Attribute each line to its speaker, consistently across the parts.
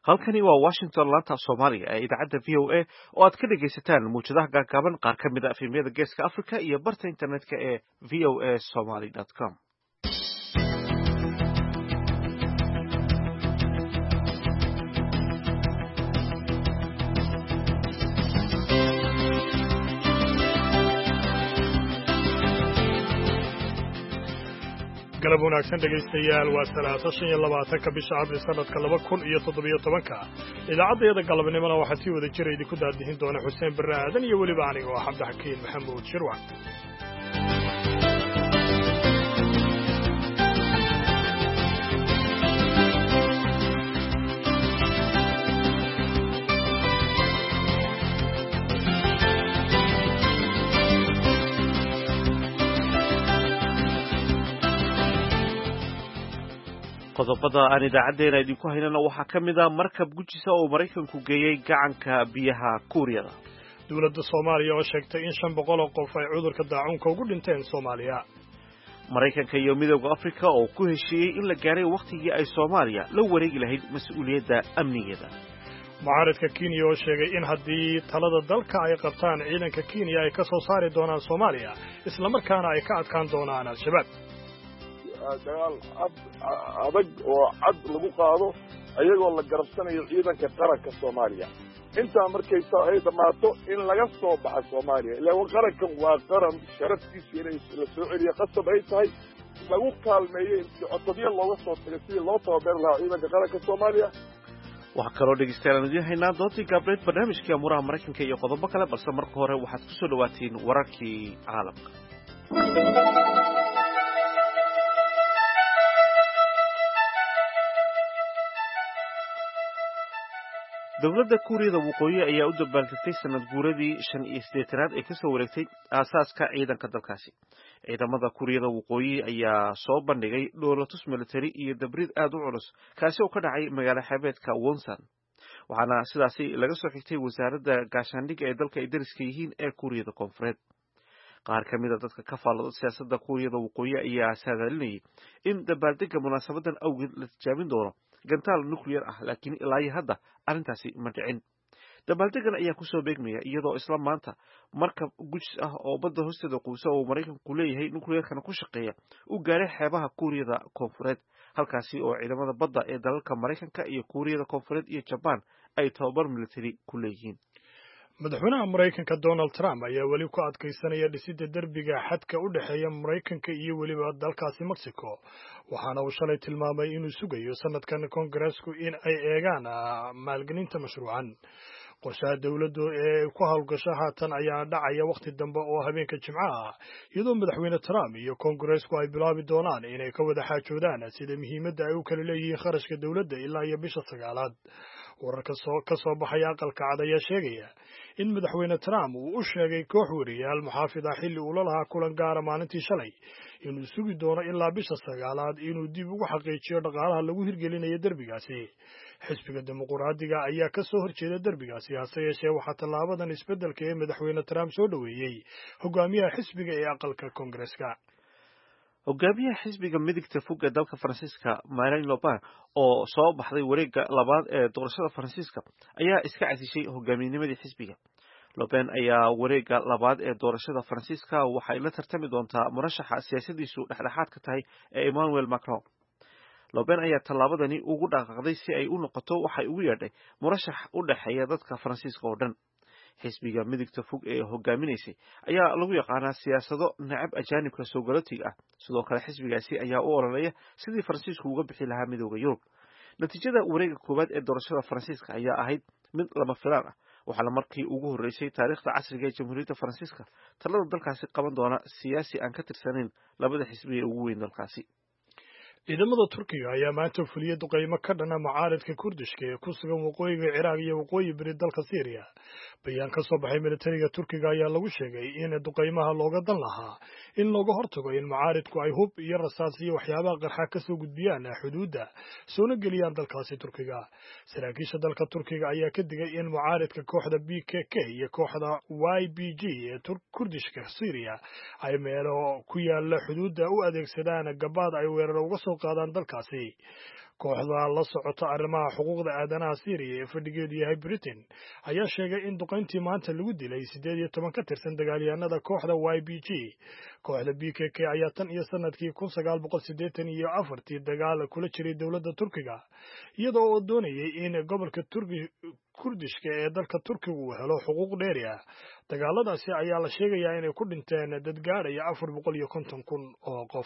Speaker 1: halkani waa Washington laanta Soomaaliga ee idaacadda VOA oo aad ka dhageysataan muujadaha gaagaaban qaar ka mid ah filimyada Geeska Afrika iyo barta internetka ee voasomali.com.
Speaker 2: galab wanaagsan dhegaystayaal waa 23 bisha Abriil sanadka 2017 idaacadda galabnimada waxaa sii wada jiray idinku daadihin doona Xuseen Barre Aadan iyo waliba aniga oo Xabdi Xakiin Maxamuud Shirwac.
Speaker 1: qodobada aan idaacadeena idinku haynana waxaa ka mid ah markab gujisa oo Mareykanku geeyay gacanka biyaha Kuuriyada.
Speaker 2: Dowladda Soomaaliya oo sheegtay in 500 qof ay cudurka daacunka ugu dhinteen Soomaaliya.
Speaker 1: Mareykanka iyo Midowga Afrika oo ku heshiiyay in la gaaray waqtigii ay Soomaaliya la wareegi lahayd mas'uuliyadda amnigeeda.
Speaker 2: Mucaaradka Kenya oo sheegay in haddii talada dalka ay qabtaan ciidanka Kenya ay ka soo saari doonaan Soomaaliya isla markaana ay ka adkaan doonaan al-shabaab.
Speaker 3: dagaal adag oo cad lagu qaado ayagoo la garabsanayo ciidanka qaranka Soomaaliya inta markay ay dhamaato in laga soo baxo Soomaaliya ilaa qarankan waa qaran sharaftiisa inay la soo celiyo qasab ay tahay lagu kaalmeeyo in codbiyo looga soo tagay si loo tababar lahaa ciidanka qaranka Soomaaliya.
Speaker 1: waxaa kaloo dhegeystayaal idin haynaa doontii gabreed barnaamijkii amuraha Mareykanka iyo qodobo kale balse marka hore waxaad ku soo dhawaatiin wararkii caalamka. dowladda Kuuriyada Waqooyi ayaa u dabaaldegtay sanad guuradii 85 ee ka soo wareegtay aasaaska ciidanka dalkaasi. ciidamada Kuuriyada Waqooyi ayaa soo bandhigay dhoolatus military iyo dabrid aad u culus kaasi oo ka dhacay magaalo xeebeedka Wonsan. waxaana sidaasi laga soo xigtay wasaaradda gaashaandhigga ee dalka ay dariska yihiin ee Kuuriyada Koonfureed. qaar ka mid ah dadka ka faallada siyaasadda Kuuriyada Waqooyi ayaa saadalinayay in dabaaldegga munaasabadan awgeed la tijaabin doono gantaal nuclear ah laakiin ilaa hadda arrintaasi ma dhicin. dabaaldegan ayaa ku soo beegmaya iyadoo isla maanta markab gujis ah oo badda hoosteeda quusa oo Mareykanku leeyahay nuclearkana ku shaqeeya u gaaray xeebaha Kuuriyada Koonfureed halkaasi oo ciidamada badda ee dalalka Mareykanka iyo Kuuriyada Koonfureed iyo Japan ay tababar military ku leeyihiin.
Speaker 2: madaxweynaha Mareykanka Donald Trump ayaa weli ku adkaysanaya dhisidda derbiga xadka u dhaxeeya Mareykanka iyo weliba dalkaasi Mexico waxaana uu shalay tilmaamay inuu sugayo sanadkan Kongareesku in ay eegaan maalgelinta mashruucan. qorshaha dawladdu ee ku hawlgasha haatan ayaa dhacaya waqti dambe oo habeenka Jimcaha ah iyadoo madaxweyne Trump iyo Kongareesku ay bilaabi doonaan inay ka wada xaajoodaan sida muhiimadda ay u kala leeyihiin kharashka dawladda ilaa iyo bisha 9aad. wararka ka soo baxaya aqalka cad ayaa sheegaya in madaxweyne Trump uu u sheegay koox wariyaal muxaafid ah xilli uu la lahaa kulan gaara maalintii shalay inuu sugi doono ilaa bisha 9aad inuu dib ugu xaqiijiyo dhaqaalaha lagu hirgelinayo derbigaasi. xisbiga dimuqraadiga ayaa ka soo horjeeda derbigaasi hase yeeshee waxaa tallaabadan isbeddelka ee madaxweyne Trump soo dhaweeyay hogaamiyaha xisbiga ee aqalka Kongareeska.
Speaker 1: hogaamiyaha xisbiga midigta fog ee dalka Faransiiska Marine Le Pen oo soo baxday wareegga labaad ee doorashada Faransiiska ayaa iska casishay hogaamiyanimadii xisbiga. Le Pen ayaa wareegga labaad ee doorashada Faransiiska waxay la tartami doontaa murashaxa siyaasadiisu dhexdhexaad ka tahay ee Emmanuel Macron. Le Pen ayaa tallaabadani ugu dhaqaaqday si ay u noqoto waxay ugu yeedhay murashax u dhaxeeya dadka Faransiiska oo dhan. xisbiga midigta fog ee hogaaminaysay ayaa lagu yaqaanaa siyaasado nacab ajaanibka soo galootiga ah sidoo kale xisbigaasi ayaa u ololeeya sidii Faransiisku uga bixi lahaa midowga Yurub. natiijada wareegga koowaad ee doorashada Faransiiska ayaa ahayd mid lama filaan ah waxaana markii ugu horeysay taariikhda casriga ee Jamhuuriyadda Faransiiska talada dalkaasi qaban doona siyaasi aan ka tirsanayn labada xisbi ee ugu weyn dalkaasi.
Speaker 2: ciidamada Turkiga ayaa maanta fuliyay duqeymo ka dhana mucaaradka Kurdishka ee ku sugan waqooyiga Ciraaq iyo waqooyi bari dalka Syria. bayaan ka soo baxay militariga Turkiga ayaa lagu sheegay in duqeymaha looga dan lahaa in looga hortago in mucaaradku ay hub iyo rasaas iyo waxyaabaha qarxa ka soo gudbiyaan xuduudda soona geliyaan dalkaasi Turkiga. saraakiisha dalka Turkiga ayaa ka digay in mucaaradka kooxda PKK iyo kooxda YPG ee Kurdishka Syria ay meelo ku yaala xuduudda u adeegsadaan gabaad ay weerar uga soo soo qaadaan dalkaasi. kooxda la socota arrimaha xuquuqda aadanaha Syria ee fadhigeedu yahay Britain ayaa sheegay in duqeyntii maanta lagu dilay 18 ka tirsan dagaalyahanada kooxda YPG. kooxda PKK ayaa tan iyo sanadkii 1984 dagaal kula jiray dowladda Turkiga iyadoo oo doonayay in gobolka Kurdishka ee dalka Turkiga uu helo xuquuq dheeri ah. dagaaladaasi ayaa la sheegayaa inay ku dhinteen dad gaadhaya 450,000 oo qof.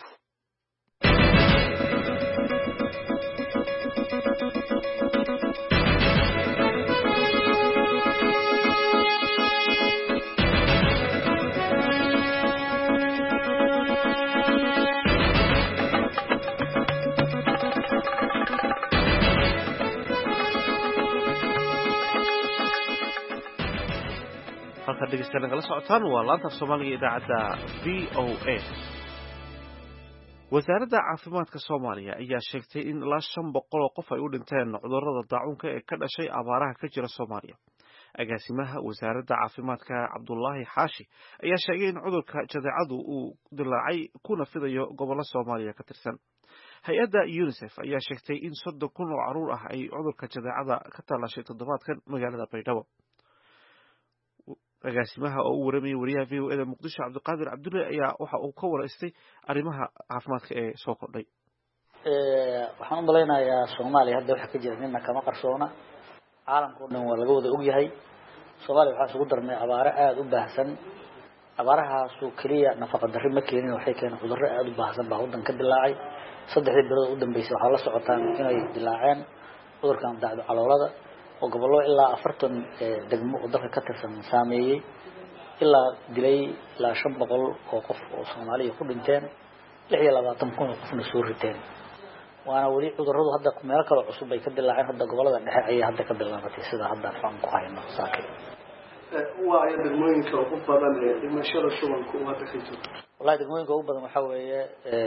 Speaker 1: halka dhegeystayaal kala socotaan waa laanta Soomaaliga idaacadda VOA. wasaaradda caafimaadka Soomaaliya ayaa sheegtay in ilaa 500 oo qof ay u dhinteen cudurrada daacuunka ee ka dhashay abaaraha ka jira Soomaaliya. agaasimaha wasaaradda caafimaadka Cabdullaahi Xaashi ayaa sheegay in cudurka jadeecadu uu dilaacay kuna fidayo gobollo Soomaaliya ka tirsan. hay-adda UNICEF ayaa sheegtay in 30,000 oo caruur ah ay cudurka jadeecada ka talashay toddobaadkan magaalada Baydhabo. agaasimaha oo u waramay wariyaha VOA Muqdisho Cabdiqaadir Cabdulle ayaa waxa uu ka waraystay arrimaha caafimaadka ee soo kordhay.
Speaker 4: waxaan u malaynayaa Soomaaliya hadda waxa ka jira ninna kama qarsoona caalamka oo dhan waa laga wada ogyahay. Soomaaliya waxa isugu darmay abaaro aad u baahsan. abaarahaas oo kaliya nafaqa darro ma keenin, waxay keeneen cudurro aad u baahsan baa waddanka ka dilaacay. 3 bilood u dambeysay waxaa la socotaan inay dilaaceen cudurkan dacdo caloolada oo gobollo ilaa 40 degmo oo dalka ka tirsan saameeyay ilaa dilay ilaa 500 oo qof oo Soomaaliya ku dhinteen 26,000 oo qofna soo riteen. waana wali cudurradu hadda meel kale cusub ay ka dilaaceen. hadda gobollada dhexe ayay hadda ka bilaabatay sida hadda aan ku hayno saakay.
Speaker 5: waa ay degmooyinka ugu badan ee dhimashada shubanku hadda ka jiro.
Speaker 4: wallahi degmooyinka ugu badan waxa weeye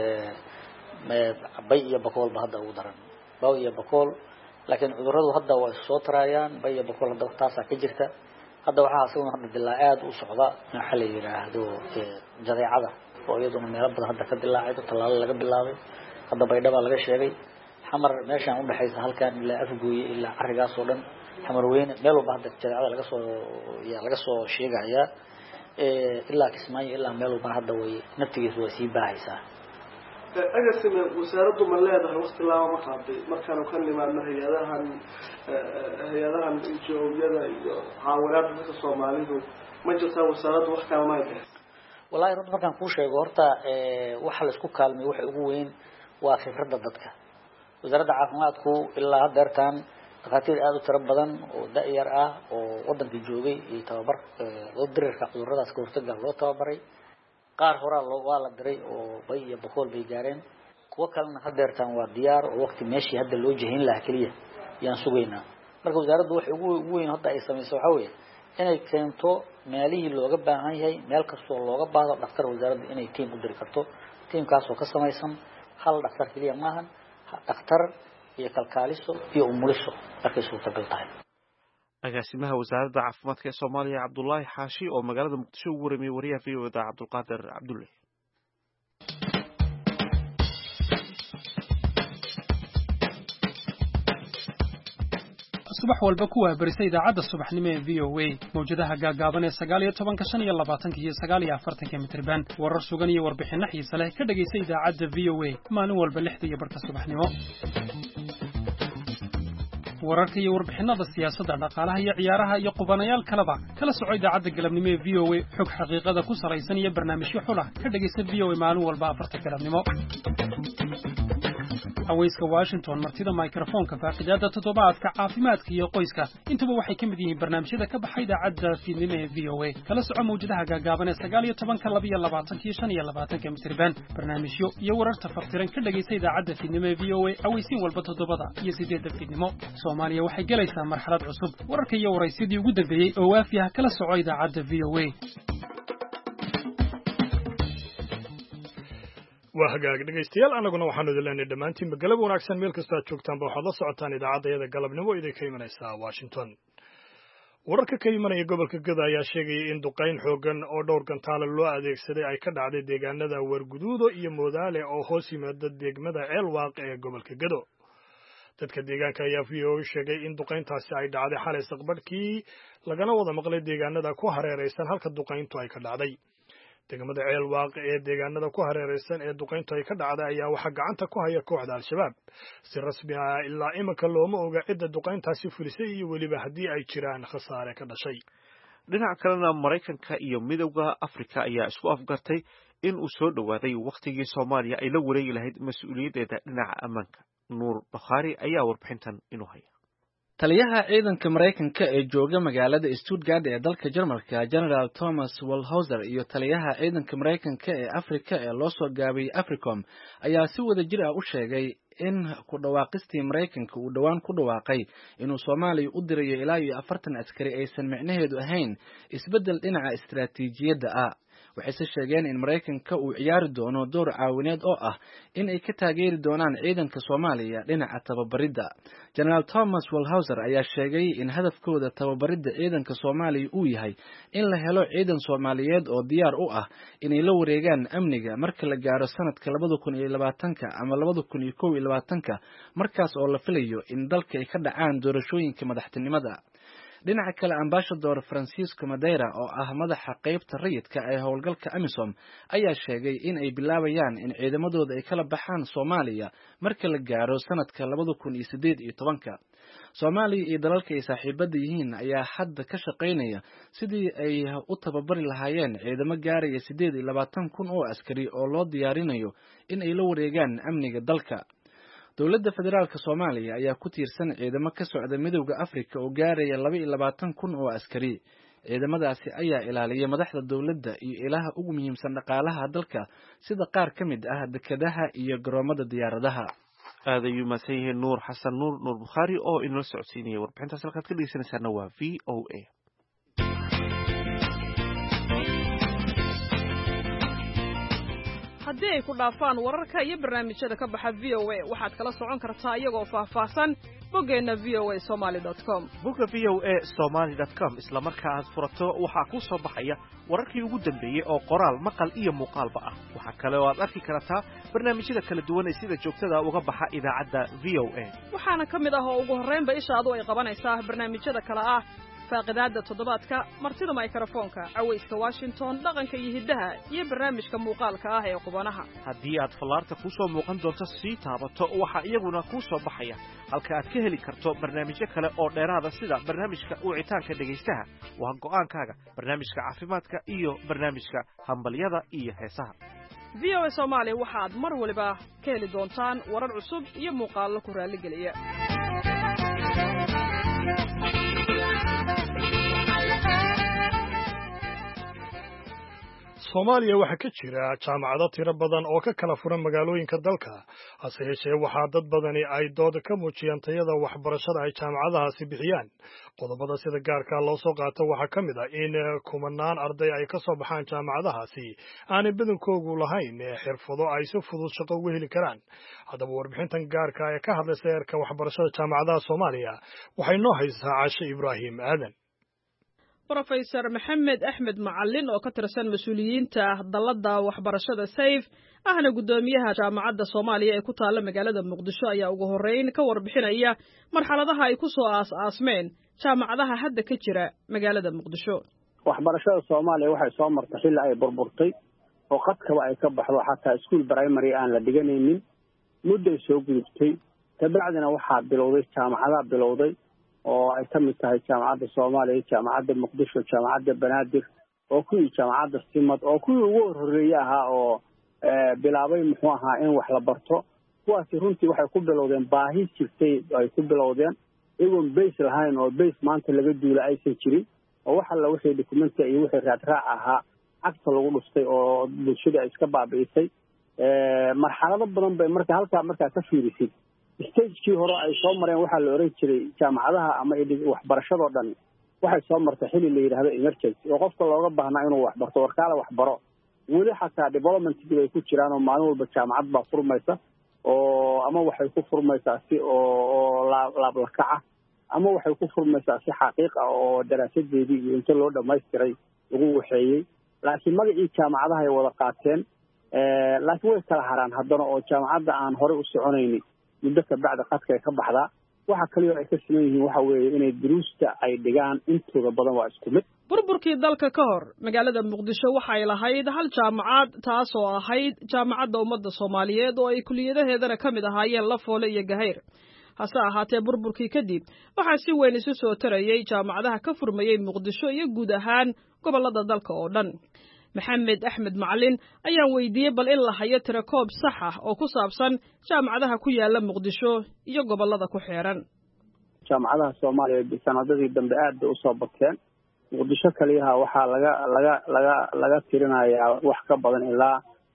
Speaker 4: Bay iyo Bakool ba hadda ugu daran. Bay iyo Bakool laakiin cudurradu hadda waa soo tarayaan. Bay iyo Bakool hadda taas ka jirta. hadda waxa asaguna hadda dilaac aad u socda waxa la yiraahdo jadeecada oo iyaduna meel badan hadda ka dilaacay talaalo laga bilaabay. hadda Baydhabo laga sheegay xamar meeshan u dhaxaysa halkan ilaa Afgooye ilaa Carigaas oo dhan xamar weyn meel walba hadda jadeecada laga soo sheegaya ilaa Kismaayo ilaa meel walba hadda way naftigiisu way sii baahaysaa.
Speaker 5: agaasima wasaaraddu ma leedahay waqti laaba ma qaaday markaan ka nimaadno hay-adahan NGO-yada iyo caawinaadka dadka Soomaalidu ma jirtaa wasaaraddu wax kale ma haysaa?
Speaker 4: wallahi runtii markaan ku sheego horta waxa la isku kaalmay waxa ugu weyn waa khibradda dadka. wasaaradda caafimaadku ilaa haddeertan dhakhaatiir aad u tiro badan oo da'yar ah oo waddanka joogay iyo tababar loo dirirka cudurradaas ka hortagga loo tababaray. qaar hore waa la diray oo Bay iyo Bakool bay gaareen. kuwa kalena haddeertan waa diyaar oo waqti meeshii hadda loo jehin lahaa kaliya yaan sugaynaa. marka wasaaraddu waxa ugu weyn hadda ay samayso waxa weeye inay keento meelihii looga baahan yahay meel kasta oo looga baahdo dhakhtar wasaaraddu inay team u diri karto. teamkaas oo ka samaysan hal dhakhtar kaliya maahan dhakhtar iyo kalkaaliso iyo umuliso markay suurtagal tahay.
Speaker 1: agaasimaha wasaaradda caafimaadka ee Soomaaliya Cabdullaahi Xaashi oo magaalada Muqdisho ugu waramay wariyaha VOA Cabdiqaadir Cabdulle.
Speaker 6: subax walba ku waabarisay idaacadda subaxnimo ee VOA mawjadaha gaagaaban ee 19 iyo 20 iyo 49 mitirban warar sugan iyo warbixino xiiso leh ka dhageysay idaacadda VOA maalin walba 6:00 subaxnimo. wararka iyo warbixinada siyaasadda dhaqaalaha iyo ciyaaraha iyo qubanayaal kaleba kala soco idaacadda galabnimo ee VOA xog xaqiiqada ku salaysan iyo barnaamijyo xul ah ka dhageysta VOA maalin walba 4 galabnimo. hawayska Washington martida microphone-ka faaqidaada toddobaadka caafimaadka iyo qoyska intuba waxay ka mid yihiin barnaamijyada ka baxay idaacadda fiidnimo ee VOA kala soco mawjadaha gaagaaban ee 19 iyo 25 mitirban barnaamijyo iyo wararka faftiran ka dhageysta idaacadda fiidnimo ee VOA awaysiin walba 7 iyo 8 fiidnimo. Soomaaliya waxay galaysaa marxalad cusub wararka iyo waraysidii ugu dambeeyay oo waafiya kala soco idaacadda VOA.
Speaker 2: waa hagaag dhegaystayaal anaguna waxaanu idin leenahay dhammaantiin galab wanaagsan meel kasta aad joogtaanba waxaad la socotaan idaacaddayada galabnimo idin ka imanaysaa Washington. wararka ka imanaya gobolka Gada ayaa sheegaya in duqayn xoogan oo dhowr gantaale loo adeegsaday ay ka dhacday deegaanada Warguduudo iyo Moodaale oo hoos yimaada degmada Ceelwaaq ee gobolka Gado. dadka deegaanka ayaa VOA sheegay in duqayntaasi ay dhacday xalay saqbarkii lagana wada maqlay deegaanada ku hareeraysan halka duqayntu ay ka dhacday. degmada Ceelwaaq ee deegaanada ku hareeraysan ee duqayntu ay ka dhacday ayaa waxa gacanta ku haya kooxda Al-Shabaab. si rasmi ah ilaa imika looma oga cidda duqayntaasi fulisay iyo weliba haddii ay jiraan khasaare ka dhashay.
Speaker 1: dhinaca kalena Maraykanka iyo Midowga Afrika ayaa isku afgartay in uu soo dhawaaday waqtigii Soomaaliya ay la wareegi lahayd mas'uuliyaddeeda dhinaca ammaanka. Nuur Bakhaari ayaa warbixintan inuu haya.
Speaker 7: taliyaha ciidanka Maraykanka ee jooga magaalada Stuttgart ee dalka Jarmalka General Thomas Waldhauser iyo taliyaha ciidanka Maraykanka ee Afrika ee loo soo gaabiyay Africom ayaa si wada jir ah u sheegay in ku dhawaaqistii Maraykanka uu dhawaan ku dhawaaqay inuu Soomaaliya u dirayo ilaa 40 askari aysan micnaheedu ahayn isbedel dhinaca istiraatiijiyadda ah. waxay sheegeen in Maraykanka uu ciyaari doono door caawineed oo ah in ay ka taageeri doonaan ciidanka Soomaaliya dhinaca tababaridda. General Thomas Waldhauser ayaa sheegay in hadafkooda tababaridda ciidanka Soomaaliya uu yahay in la helo ciidan Soomaaliyeed oo diyaar u ah inay la wareegaan amniga marka la gaaro sanadka 2020 ama 2021 markaas oo la filayo in dalka ay ka dhacaan doorashooyinka madaxtinimada. dhinaca kale ambassador Francisco Madeira oo ah madaxa qaybta rayidka ee howlgalka AMISOM ayaa sheegay in ay bilaabayaan in ciidamadooda ay kala baxaan Soomaaliya marka la gaaro sanadka 2018. Soomaaliya iyo dalalka ay saaxiibada yihiin ayaa hadda ka shaqeynaya sidii ay u tababari lahaayeen ciidamo gaaraya 28,000 oo askari oo loo diyaarinayo in ay la wareegaan amniga dalka. dowladda federaalka Soomaaliya ayaa ku tiirsan ciidamo ka socda Midowga Afrika oo gaaraya 22,000 oo askari. ciidamadaasi ayaa ilaaliya madaxda dowladda iyo ilaha ugu muhiimsan dhaqaalaha dalka sida qaar ka mid ah dekedaha iyo garoomada diyaaradaha.
Speaker 1: aad ayuu mahadsan yahay Nuur Xasan Nuur Bukhaari oo inoo socodsiinaya warbixintaas halkaad ka dhegeysanaysaana waa VOA.
Speaker 8: haddii ay ku dhaafaan wararka iyo barnaamijyada ka baxa VOA waxaad kala socon kartaa iyagoo faahfaahsan boggeena voasomali.com.
Speaker 1: bogga voasomali.com isla marka aad furato waxaa ku soo baxaya wararkii ugu dambeeyay oo qoraal maqal iyo muuqaalba ah. waxaa kale oo aad arki kartaa barnaamijyada kala duwan ee sida joogtada uga baxa idaacadda VOA.
Speaker 8: waxaana ka mid ah oo ugu horreynba ishaadu ay qabanaysaa barnaamijyada kale ah faaqidaadda toddobaadka, martida mikrofoonka, cawayska Washington, dhaqanka iyo hiddaha, iyo barnaamijka muuqaalka ah ee qubanaha.
Speaker 1: haddii aad fallaarta ku soo muuqan doonto sii taabato waxaa iyaguna ku soo baxaya halka aad ka heli karto barnaamijyo kale oo dheeraada sida barnaamijka wicitaanka dhegaystaha, waa go'aankaaga, barnaamijka caafimaadka iyo barnaamijka hambalyada iyo heesaha.
Speaker 8: VOA Soomaali waxaad mar waliba ka heli doontaan warar cusub iyo muuqaallo ku raaligeliya.
Speaker 2: Soomaaliya waxaa ka jira jaamacado tiro badan oo ka kala furan magaalooyinka dalka. hase yeeshee waxaa dad badani ay dood ka muujiyaan tayada waxbarashada ay jaamacadahaasi bixiyaan. qodobada sida gaarka loo soo qaato waxaa ka mid ah in kumanaan arday ay ka soo baxaan jaamacadahaasi aanay badankoodu lahayn xirfado ay si fudud shaqo uga heli karaan. haddaba warbixintan gaarka ee ka hadlaysa heerka waxbarashada jaamacadaha Soomaaliya waxay noo haysaa Caashe Ibraahim Aadan.
Speaker 8: Professor Maxamed Axmed Macallin oo ka tirsan mas'uuliyiinta dalladda waxbarashada SAFE ahna gudoomiyaha jaamacadda Soomaaliya ee ku taala magaalada Muqdisho ayaa ugu horeyn ka warbixinaya marxaladaha ay ku soo aas-aasmeen jaamacadaha hadda ka jira magaalada Muqdisho.
Speaker 9: waxbarashada Soomaaliya waxay soo martay xilli ay burburtay oo qadkaba ay ka baxdo xataa iskuul primary aan la dhiganaynin muddo soo gudubtay tabacdina waxaa bilowday jaamacadaha bilowday oo ay ka mid tahay jaamacadda Soomaaliya, jaamacadda Muqdisho, jaamacadda Banaadir oo kuwii jaamacadda Simad oo kuwii ugu horeeyay ahaa oo bilaabay muxuu ahaa in wax la barto. kuwaasi runtii waxay ku bilowdeen baahi jirtay ay ku bilowdeen iyagoon base lahayn oo base maanta laga duula aysan jirin oo waxa la wixii dokumenti iyo wixii raadraac ahaa cagta lagu dhustay oo bulshada iska baabi'isay. marxalado badan bay markaa ka fiirisay stagekii hore ay soo mareen waxaa la oran jiray jaamacadaha ama waxbarashadoo dhan waxay soo martay xilli la yidhaahdo emergency oo qofka looga baahnaa inuu waxbarto warkaale waxbaro. weli xataa developmentkii bay ku jiraan oo maalin walba jaamacad baa furmaysa oo ama waxay ku furmaysaa si oo laablakaca ama waxay ku furmaysaa si xaqiiq ah oo daraasadeedii iyo inta loo dhamaystiray lagu waxeeyey laakiin magacii jaamacadaha ay wada qaateen laakiin way kala haraan haddana oo jaamacadda aan horey u soconaynin muddo kabacdi qadka ay ka baxdaa waxa kaliya ay ka siman yihiin waxa weeye inay duruusta ay dhigaan intooda badan waa isku mid
Speaker 8: burburkii dalka ka hor magaalada muqdisho waxay lahayd hal jaamacad taas oo ahayd jaamacadda ummadda soomaaliyeed oo ay kuliyadaheedana ka mid ahaayeen Lafoole iyo Gahayr hase ahaatee burburkii kadib waxaa si weyn isu soo tarayay jaamacadaha ka furmayay muqdisho iyo guud ahaan gobolada dalka oo dhan maxamed axmed macalin ayaan weydiiyey bal in la hayo tirakoob sax ah oo ku saabsan jaamacadaha ku yaala muqdisho iyo gobolada ku xeeran
Speaker 9: jaamacadaha Soomaaliya sanadadii dambe aad bay u soo bateen muqdisho kaliya waxaa laga tirinayaa wax ka badan ilaa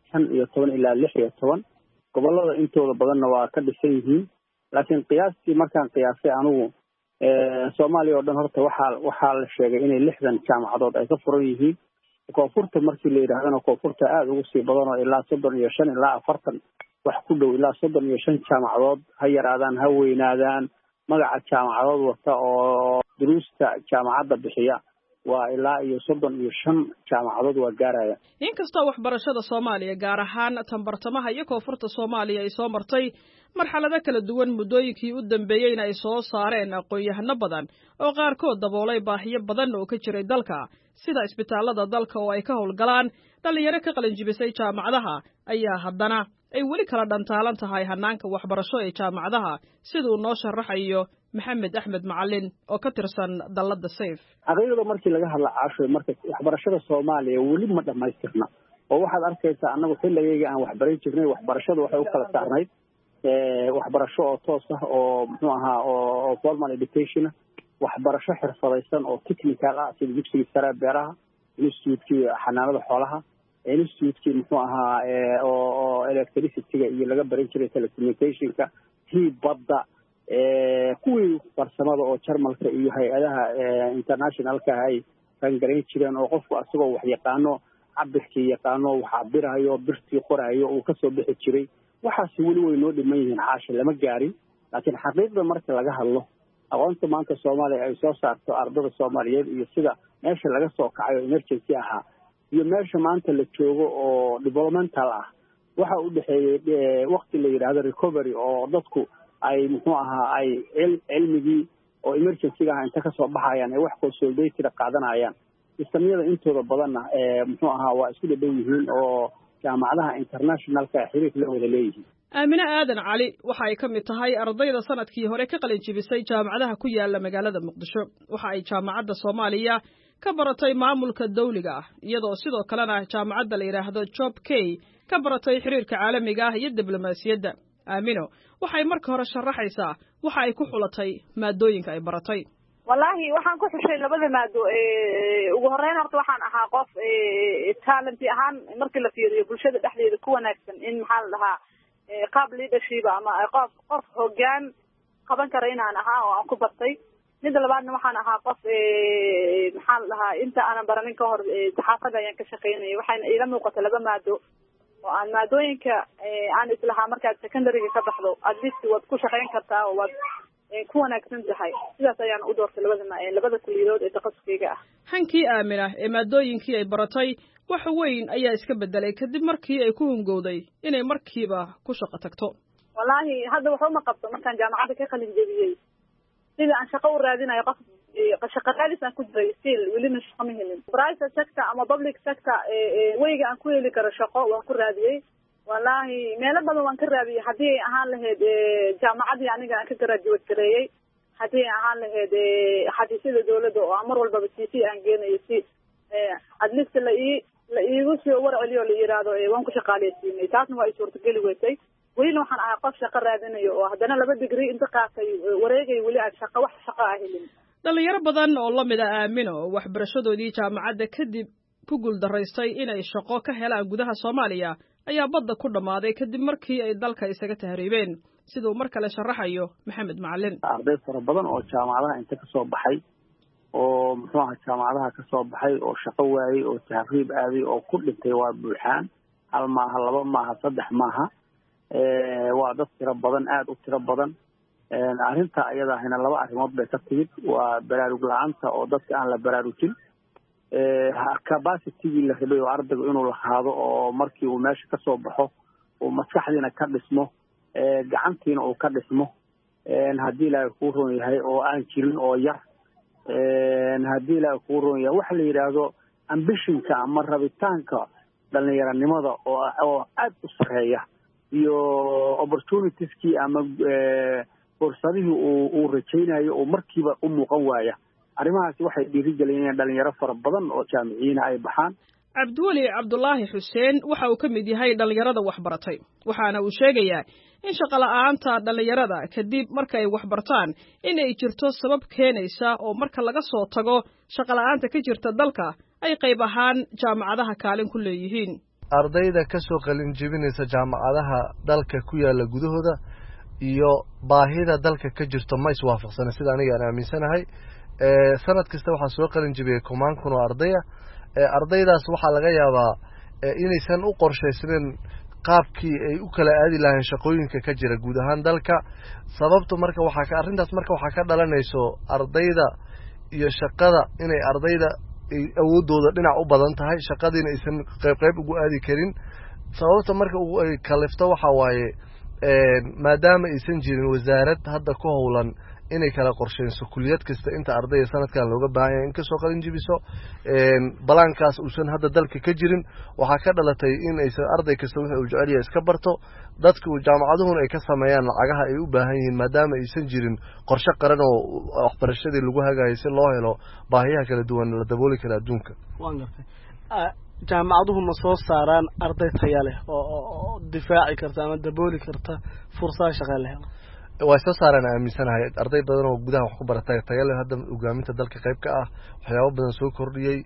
Speaker 9: 15 ilaa 16 gobolada intooda badanna waa ka dhisan yihiin laakiin qiyaastii markaan qiyaasay anigu Soomaaliya oo dhan horta waxaa la sheegay inay 60 jaamacadood ay ka furan yihiin koonfurta markii la yidhaahdana koonfurta aad ugu sii badan oo ilaa 35 ilaa 40 wax ku dhow ilaa 35 jaamacadood ha yaraadaan ha weynaadaan magaca jaamacadood wata oo duruusta jaamacadda bixiya waa ilaa iyo 35 jaamacadood waa gaaraya
Speaker 8: inkastoo waxbarashada Soomaaliya gaar ahaan tambartamaha iyo koonfurta Soomaaliya ay soo martay marxalado kala duwan muddooyinkii u dambeeyayna ay soo saareen aqoon-yahano badan oo qaarkood daboolay baahiyo badan oo ka jiray dalka sida isbitaalada dalka oo ay ka howlgalaan dhalinyaro ka qalin jibisay jaamacadaha ayaa haddana ay weli kala dhantaalan tahay hanaanka waxbarasho ee jaamacadaha siduu noo sharaxayo maxamed axmed macalin oo ka tirsan dalladda sayf
Speaker 9: xaqiiqda markii laga hadla caasho marka waxbarashada Soomaaliya weli ma dhamaystirna oo waxaad arkaysaa annagu xilligayga aan waxbaran jirnay waxbarashada waxay u kala saarnayd waxbarasho oo toos ah oo muxuu ahaa oo formal education waxbarasho xirfadaysan oo technical ah sida dugsiga sare beeraha institute xanaanada xoolaha institute muxuu ahaa oo electricity-ga iyo laga baran jiray telecommunication-ka badda kuwii farsamada oo Jarmalka iyo hay'adaha international-ka ay rangareyn jireen oo qofku asagoo wax yaqaano cabirkii yaqaano wax cabirayo birtii qorayo uu ka soo bixi jiray waxaas weli way noo dhiman yihiin caasha lama gaarin laakiin xaqiiqda marka laga hadlo aqoonta maanta Soomaaliya ay soo saarto ardada Soomaaliyeed iyo sida meesha laga soo kacayo emergency ahaa iyo meesha maanta la joogo oo developmental ah waxa u dhaxeeyay waqti la yiraahdo recovery oo dadku ay muxuu ahaa ay cilmigii oo emergency ah inta ka soo baxayaan ay wax consolidate qaadanayaan istamiyada intooda badanna muxuu ahaa waa isku dhow yihiin oo jaamacadaha international-ka xiriir la wada leeyihiin
Speaker 8: Aamina Aadan Cali waxa ay ka mid tahay ardayda sanadkii hore ka qalin jibisay jaamacadaha ku yaala magaalada Muqdisho waxa ay jaamacadda Soomaaliya ka baratay maamulka dawliga ah iyadoo sidoo kalena jaamacadda la yiraahdo Job K ka baratay xiriirka caalamiga ah iyo diblomaasiyadda Aamino waxay marka hore sharaxaysaa waxa ay ku xulatay maadooyinka ay baratay
Speaker 10: wallahi waxaan ku xushay labada maado ugu horeyn horta waxaan ahaa qof talent ahaan markii la fiiriyo bulshada dhexdeeda ku wanaagsan in maxaa la dhahaa qaab leadership ama qof hoggaan qaban kara inaan ahaa oo aan ku bartay midda labaadna waxaan ahaa qof maxaa la dhahaa inta aanan baranin ka hor saxaafadda ayaan ka shaqaynayay waxayna iila muuqata laba maado oo aan maadooyinka aan islahaa markaad secondary-ga ka baxdo at least waad ku shaqayn kartaa oo waad ku wanaagsan tahay sidaas ayaan u doortay labada kuliyadood ee takhasuskayga ah
Speaker 8: hankii Aamina ee maadooyinkii ay baratay wax weyn ayaa iska bedelay kadib markii ay ku hungowday inay markiiba ku shaqo tagto
Speaker 10: wallahi hadda wuxuu ma qabto markaan jaamacadda ka qalin jebiyey sida aan shaqo u raadinayo qof shaqo raadis aan ku jiray still welina shaqo ma helin private sector ama public sector wayga aan ku heli karo shaqo waan ku raadiyey wallahi meelo badan waan ka raadiyey haddii ay ahaan lahayd jaamacadii aniga aan ka graduate gareeyey haddii ay ahaan lahayd xadiisyada dawladda oo mar walbaba CC aan geenayo si at least la iigu soo warceliyo la yiraahdo waan ku shaqaaleysiinay taasna waa ay suurtageli weysay welina waxaan ahaa qof shaqo raadinayo oo haddana 2 degree inta qaatay wareegay weli aan wax shaqo ah helin
Speaker 8: dhalinyaro badan oo la mid ah Aamino waxbarashadoodii jaamacadda kadib ku guuldaraystay inay shaqo ka helaan gudaha Soomaaliya ayaa badda ku dhamaaday kadib markii ay dalka isaga tahriibeen sidoo mar kale sharaxayo maxamed macalin
Speaker 9: arday fara badan oo jaamacadaha inta ka soo baxay oo muxuu ahaa jaamacadaha ka soo baxay oo shaqo waayay oo tahriib aaday oo ku dhintay waa buuxaan hal maaha 2 maaha 3 maaha waa dad tiro badan aad u tiro badan arrinta iyada ahina laba arrimood bay ka timid waa baraarug la-aanta oo dadka aan la baraarujin capacitygii la rabay oo ardaygu inuu lahaado oo markii uu meesha ka soo baxo uu maskaxdiina ka dhismo gacantiina uu ka dhismo haddii ilaahay kuu roon yahay oo aan jirin oo yar haddii ilaahay kuu roon yahay waxa la yidhaahdo ambitionka ama rabitaanka dhalinyaranimada oo aad u sareeya iyo opportunitieskii ama fursadihii uu rajaynayo oo markiiba u muuqan waaya arrimahaasi waxay dhiirigeliyeen dhalinyaro fara badan oo jaamiciyiina ay baxaan
Speaker 8: cabdiweli cabdulaahi xuseen waxa uu ka mid yahay dhalinyarada waxbaratay waxaana uu sheegayaa in shaqo la'aanta dhalinyarada kadib marka ay waxbartaan in ay jirto sabab keenaysa oo marka laga soo tago shaqo la'aanta ka jirta dalka ay qayb ahaan jaamacadaha kaalin ku leeyihiin
Speaker 11: ardayda ka soo qalin jebinaysa jaamacadaha dalka ku yaala gudahooda iyo baahida dalka ka jirto ma iswaafaqsana sida aniga aan aaminsanahay sanad kasta waxaa soo qalin jebiyay 10 kun oo ardaya ardaydaas waxaa laga yaabaa inaysan u qorshaysnayn qaabkii ay u kala aadi lahayn shaqooyinka ka jira guud ahaan dalka sababtu marka arrintaas waxaa ka dhalanayso ardayda iyo shaqada inay ardayda awoodooda dhinac u badan tahay shaqadiina aysan qayb ugu aadi karin sababta marka ay kalifto waxa waaye maadaama aysan jirin wasaarad hadda ku howlan inay kala qorsheyso kulliyad kasta inta ardayda sanadkan looga baahan yahay in ka soo qalin jibiso balaankaas uusan hadda dalka ka jirin waxaa ka dhalatay in aysan arday kasta wixii uu jecel yahay iska barto dadku jaamacaduhuna ay ka sameeyaan lacagaha ay u baahan yihiin maadaama aysan jirin qorshe qaran oo waxbarashadii lagu hagayo si loo helo baahiyaha kala duwan la dabooli kara adduunka
Speaker 12: waan gartay jaamacaduhu ma soo saaraan arday tayo leh oo difaaci karta ama dabooli karta fursadaha shaqo leh
Speaker 11: way soo saaraan aaminsanahay arday badan oo gudaha wax ku baratay tayo leh hadda hogaaminta dalka qayb ka ah waxyaabo badan soo kordhiyay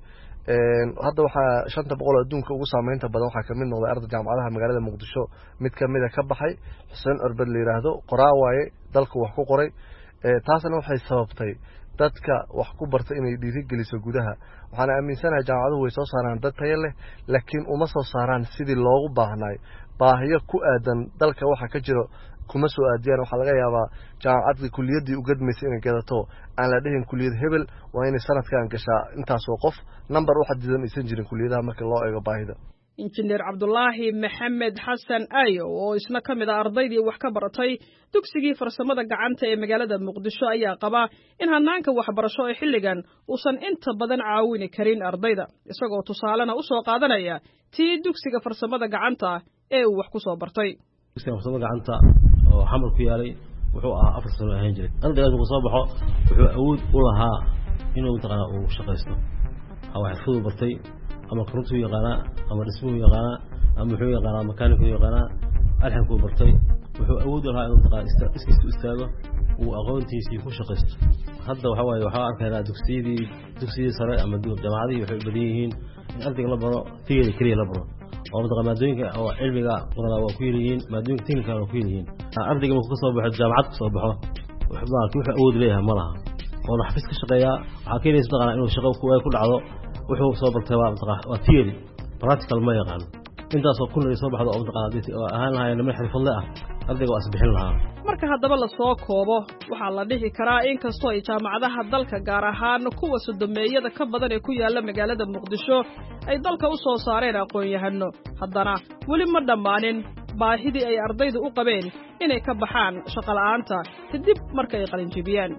Speaker 11: hadda waxaa 500 adduunka ugu saameynta badan waxaa kamid noqday arday jaamacadaha magaalada Muqdisho mid kamid ah ka baxay Xuseen Orbad la yiraahdo qoraa waaye dalka wax ku qoray taasna waxay sababtay dadka wax ku bartay inay dhiirigeliso gudaha waxaan aaminsanahay jaamacaduhu way soo saaraan dad tayo leh laakiin uma soo saaraan sidii loogu baahnay baahiyo ku aadan dalka waxa ka jiro kuma soo aadiyaan waxa laga yaabaa jaamacadda kulliyadii u gadmaysa inay gadato aan la dhihin kulliyad hebel waa inay sanadkan gashaa intaas oo qof number waxa diidan aysan jirin kulliyadaha marka loo eego baahida
Speaker 8: injineer cabdulaahi maxamed xasan ayo oo isna ka mid ah ardaydii wax ka baratay dugsigii farsamada gacanta ee magaalada Muqdisho ayaa qaba in hanaanka waxbarasho ee xilligan uusan inta badan caawin karin ardayda isagoo tusaalena u soo qaadanaya tii dugsiga farsamada gacanta ee uu wax ku soo bartay
Speaker 13: dugsiga farsamada gacanta oo xamar ku yaalay wuxuu ahaa 4 sano ahaan jiray ardayga uu soo baxo wuxuu awood u lahaa inuu taqaan uu shaqaysto waxa fudud bartay ama koronto yaqaana ama dhismo yaqaana ama wuxuu yaqaana makaaniko yaqaana alxanku bartay wuxuu awood u lahaa inuu taqaan istaago uu aqoontiisii ku shaqaysto hadda waxa arkaynaa dugsiga sare ama jaamacadii waxay badan yihiin in ardayga la baro theory kaliya la baro oo maadooyinka oo cilmiga qodobada waa ku yiriin maadooyinka technical waa ku yiriin ardayga markuu soo baxo jaamacad soo baxo wuxuu awood leeyahay ma laha oo xafiis ka shaqeeya waxa keenaysa taqaan inuu shaqo ku dhacdo wuxuu soo bartay waa theory practical ma yaqaan intaas oo kulli soo baxdo oo taqaan ahaan lahayn lama xirfadle ah ardayga waa asbixin lahaa
Speaker 8: marka haddaba la soo koobo waxaa la dhihi karaa in kastoo ay jaamacadaha dalka gaar ahaan kuwa sodomeeyada ka badan ee ku yaala magaalada Muqdisho ay dalka u soo saareen aqoon-yahano haddana weli ma dhammaanin baahidii ay ardaydu u qabeen inay ka baxaan shaqo la'aanta kadib marka ay qalin jebiyaan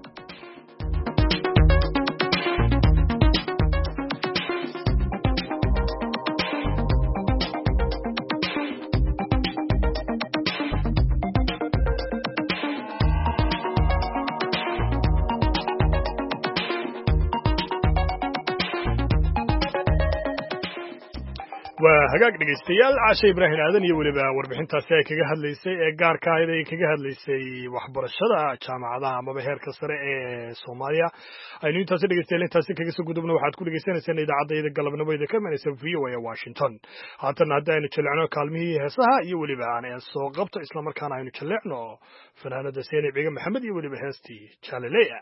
Speaker 2: waa hagaag dhegeystayaal Caasha Ibraahin Aadan iyo waliba warbixintaasi ay kaga hadlaysay ee gaarka ah ay kaga hadlaysay waxbarashada jaamacadaha ama heerka sare ee Soomaaliya aynu intaas dhegeystayaal kaga soo gudubno waxaad ku dhegeysanaysaa idaacadda galabnimo ee ka imanaysa VOA Washington haatan haddaynu jilcino kaalmihii heesaha iyo waliba aan soo qabto isla markaana aynu jilcino fanaanada Seenay Biga Maxamed iyo waliba heestii Jalaleeya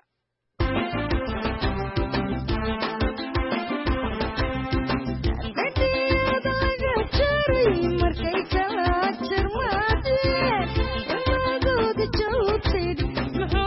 Speaker 14: markay ka jirmaadeen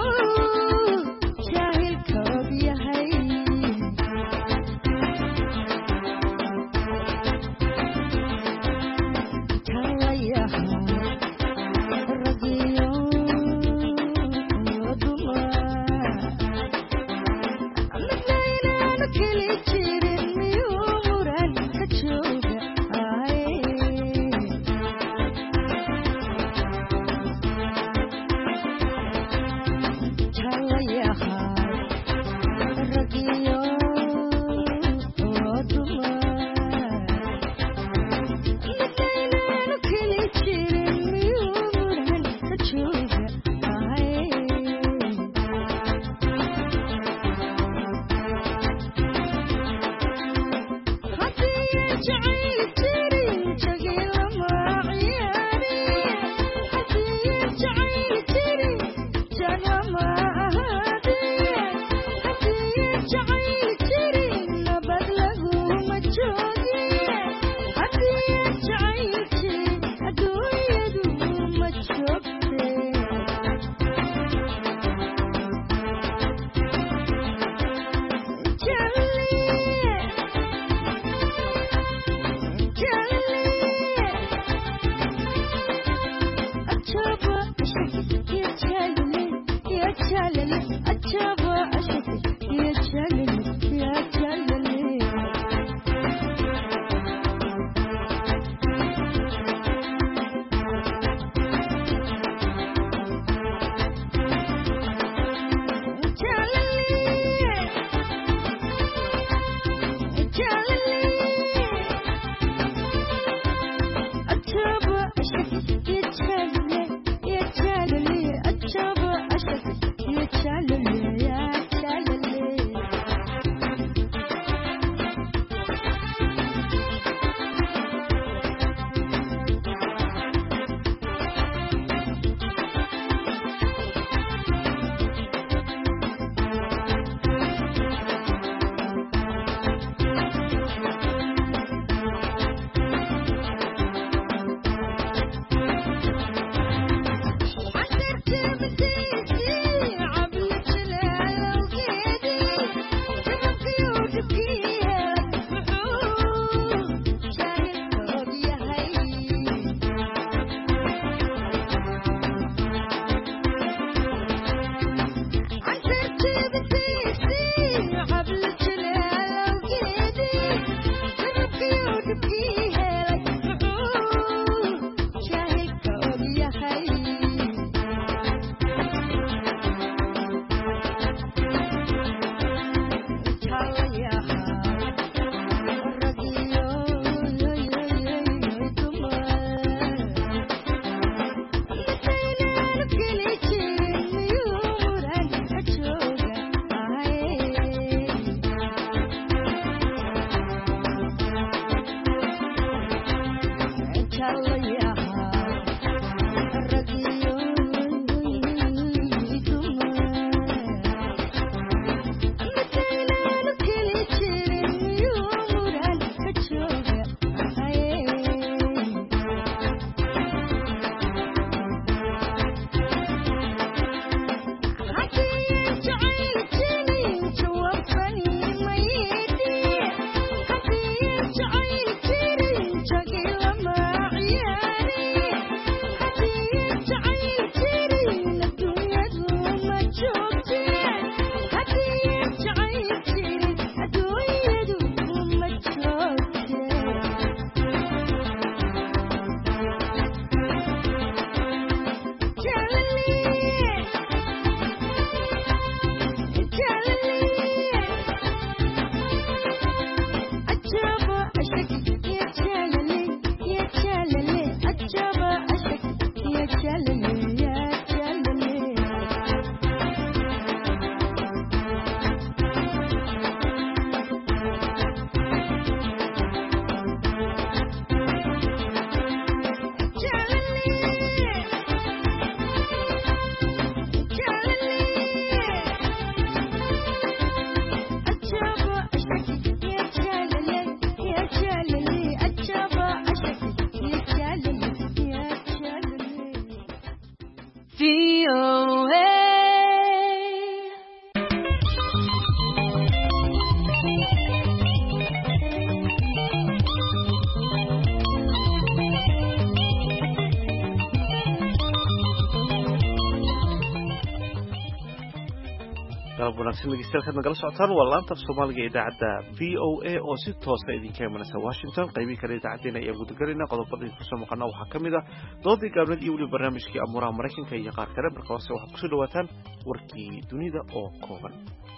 Speaker 1: wanaagsan dhegeystayaal nagala socotaan waa laanta Soomaaliga idaacadda VOA oo si toos ah idinka imanaysa Washington qaybihi kale idaacaddeena ayaa gudagalina qodobada ku soo maqana waxaa kamid ah doodii gaabneed iyo weliba barnaamijkii amuuraha Mareykanka iyo qaar kale marka hore waxaad kusoo dhawaataan warkii dunida oo kooban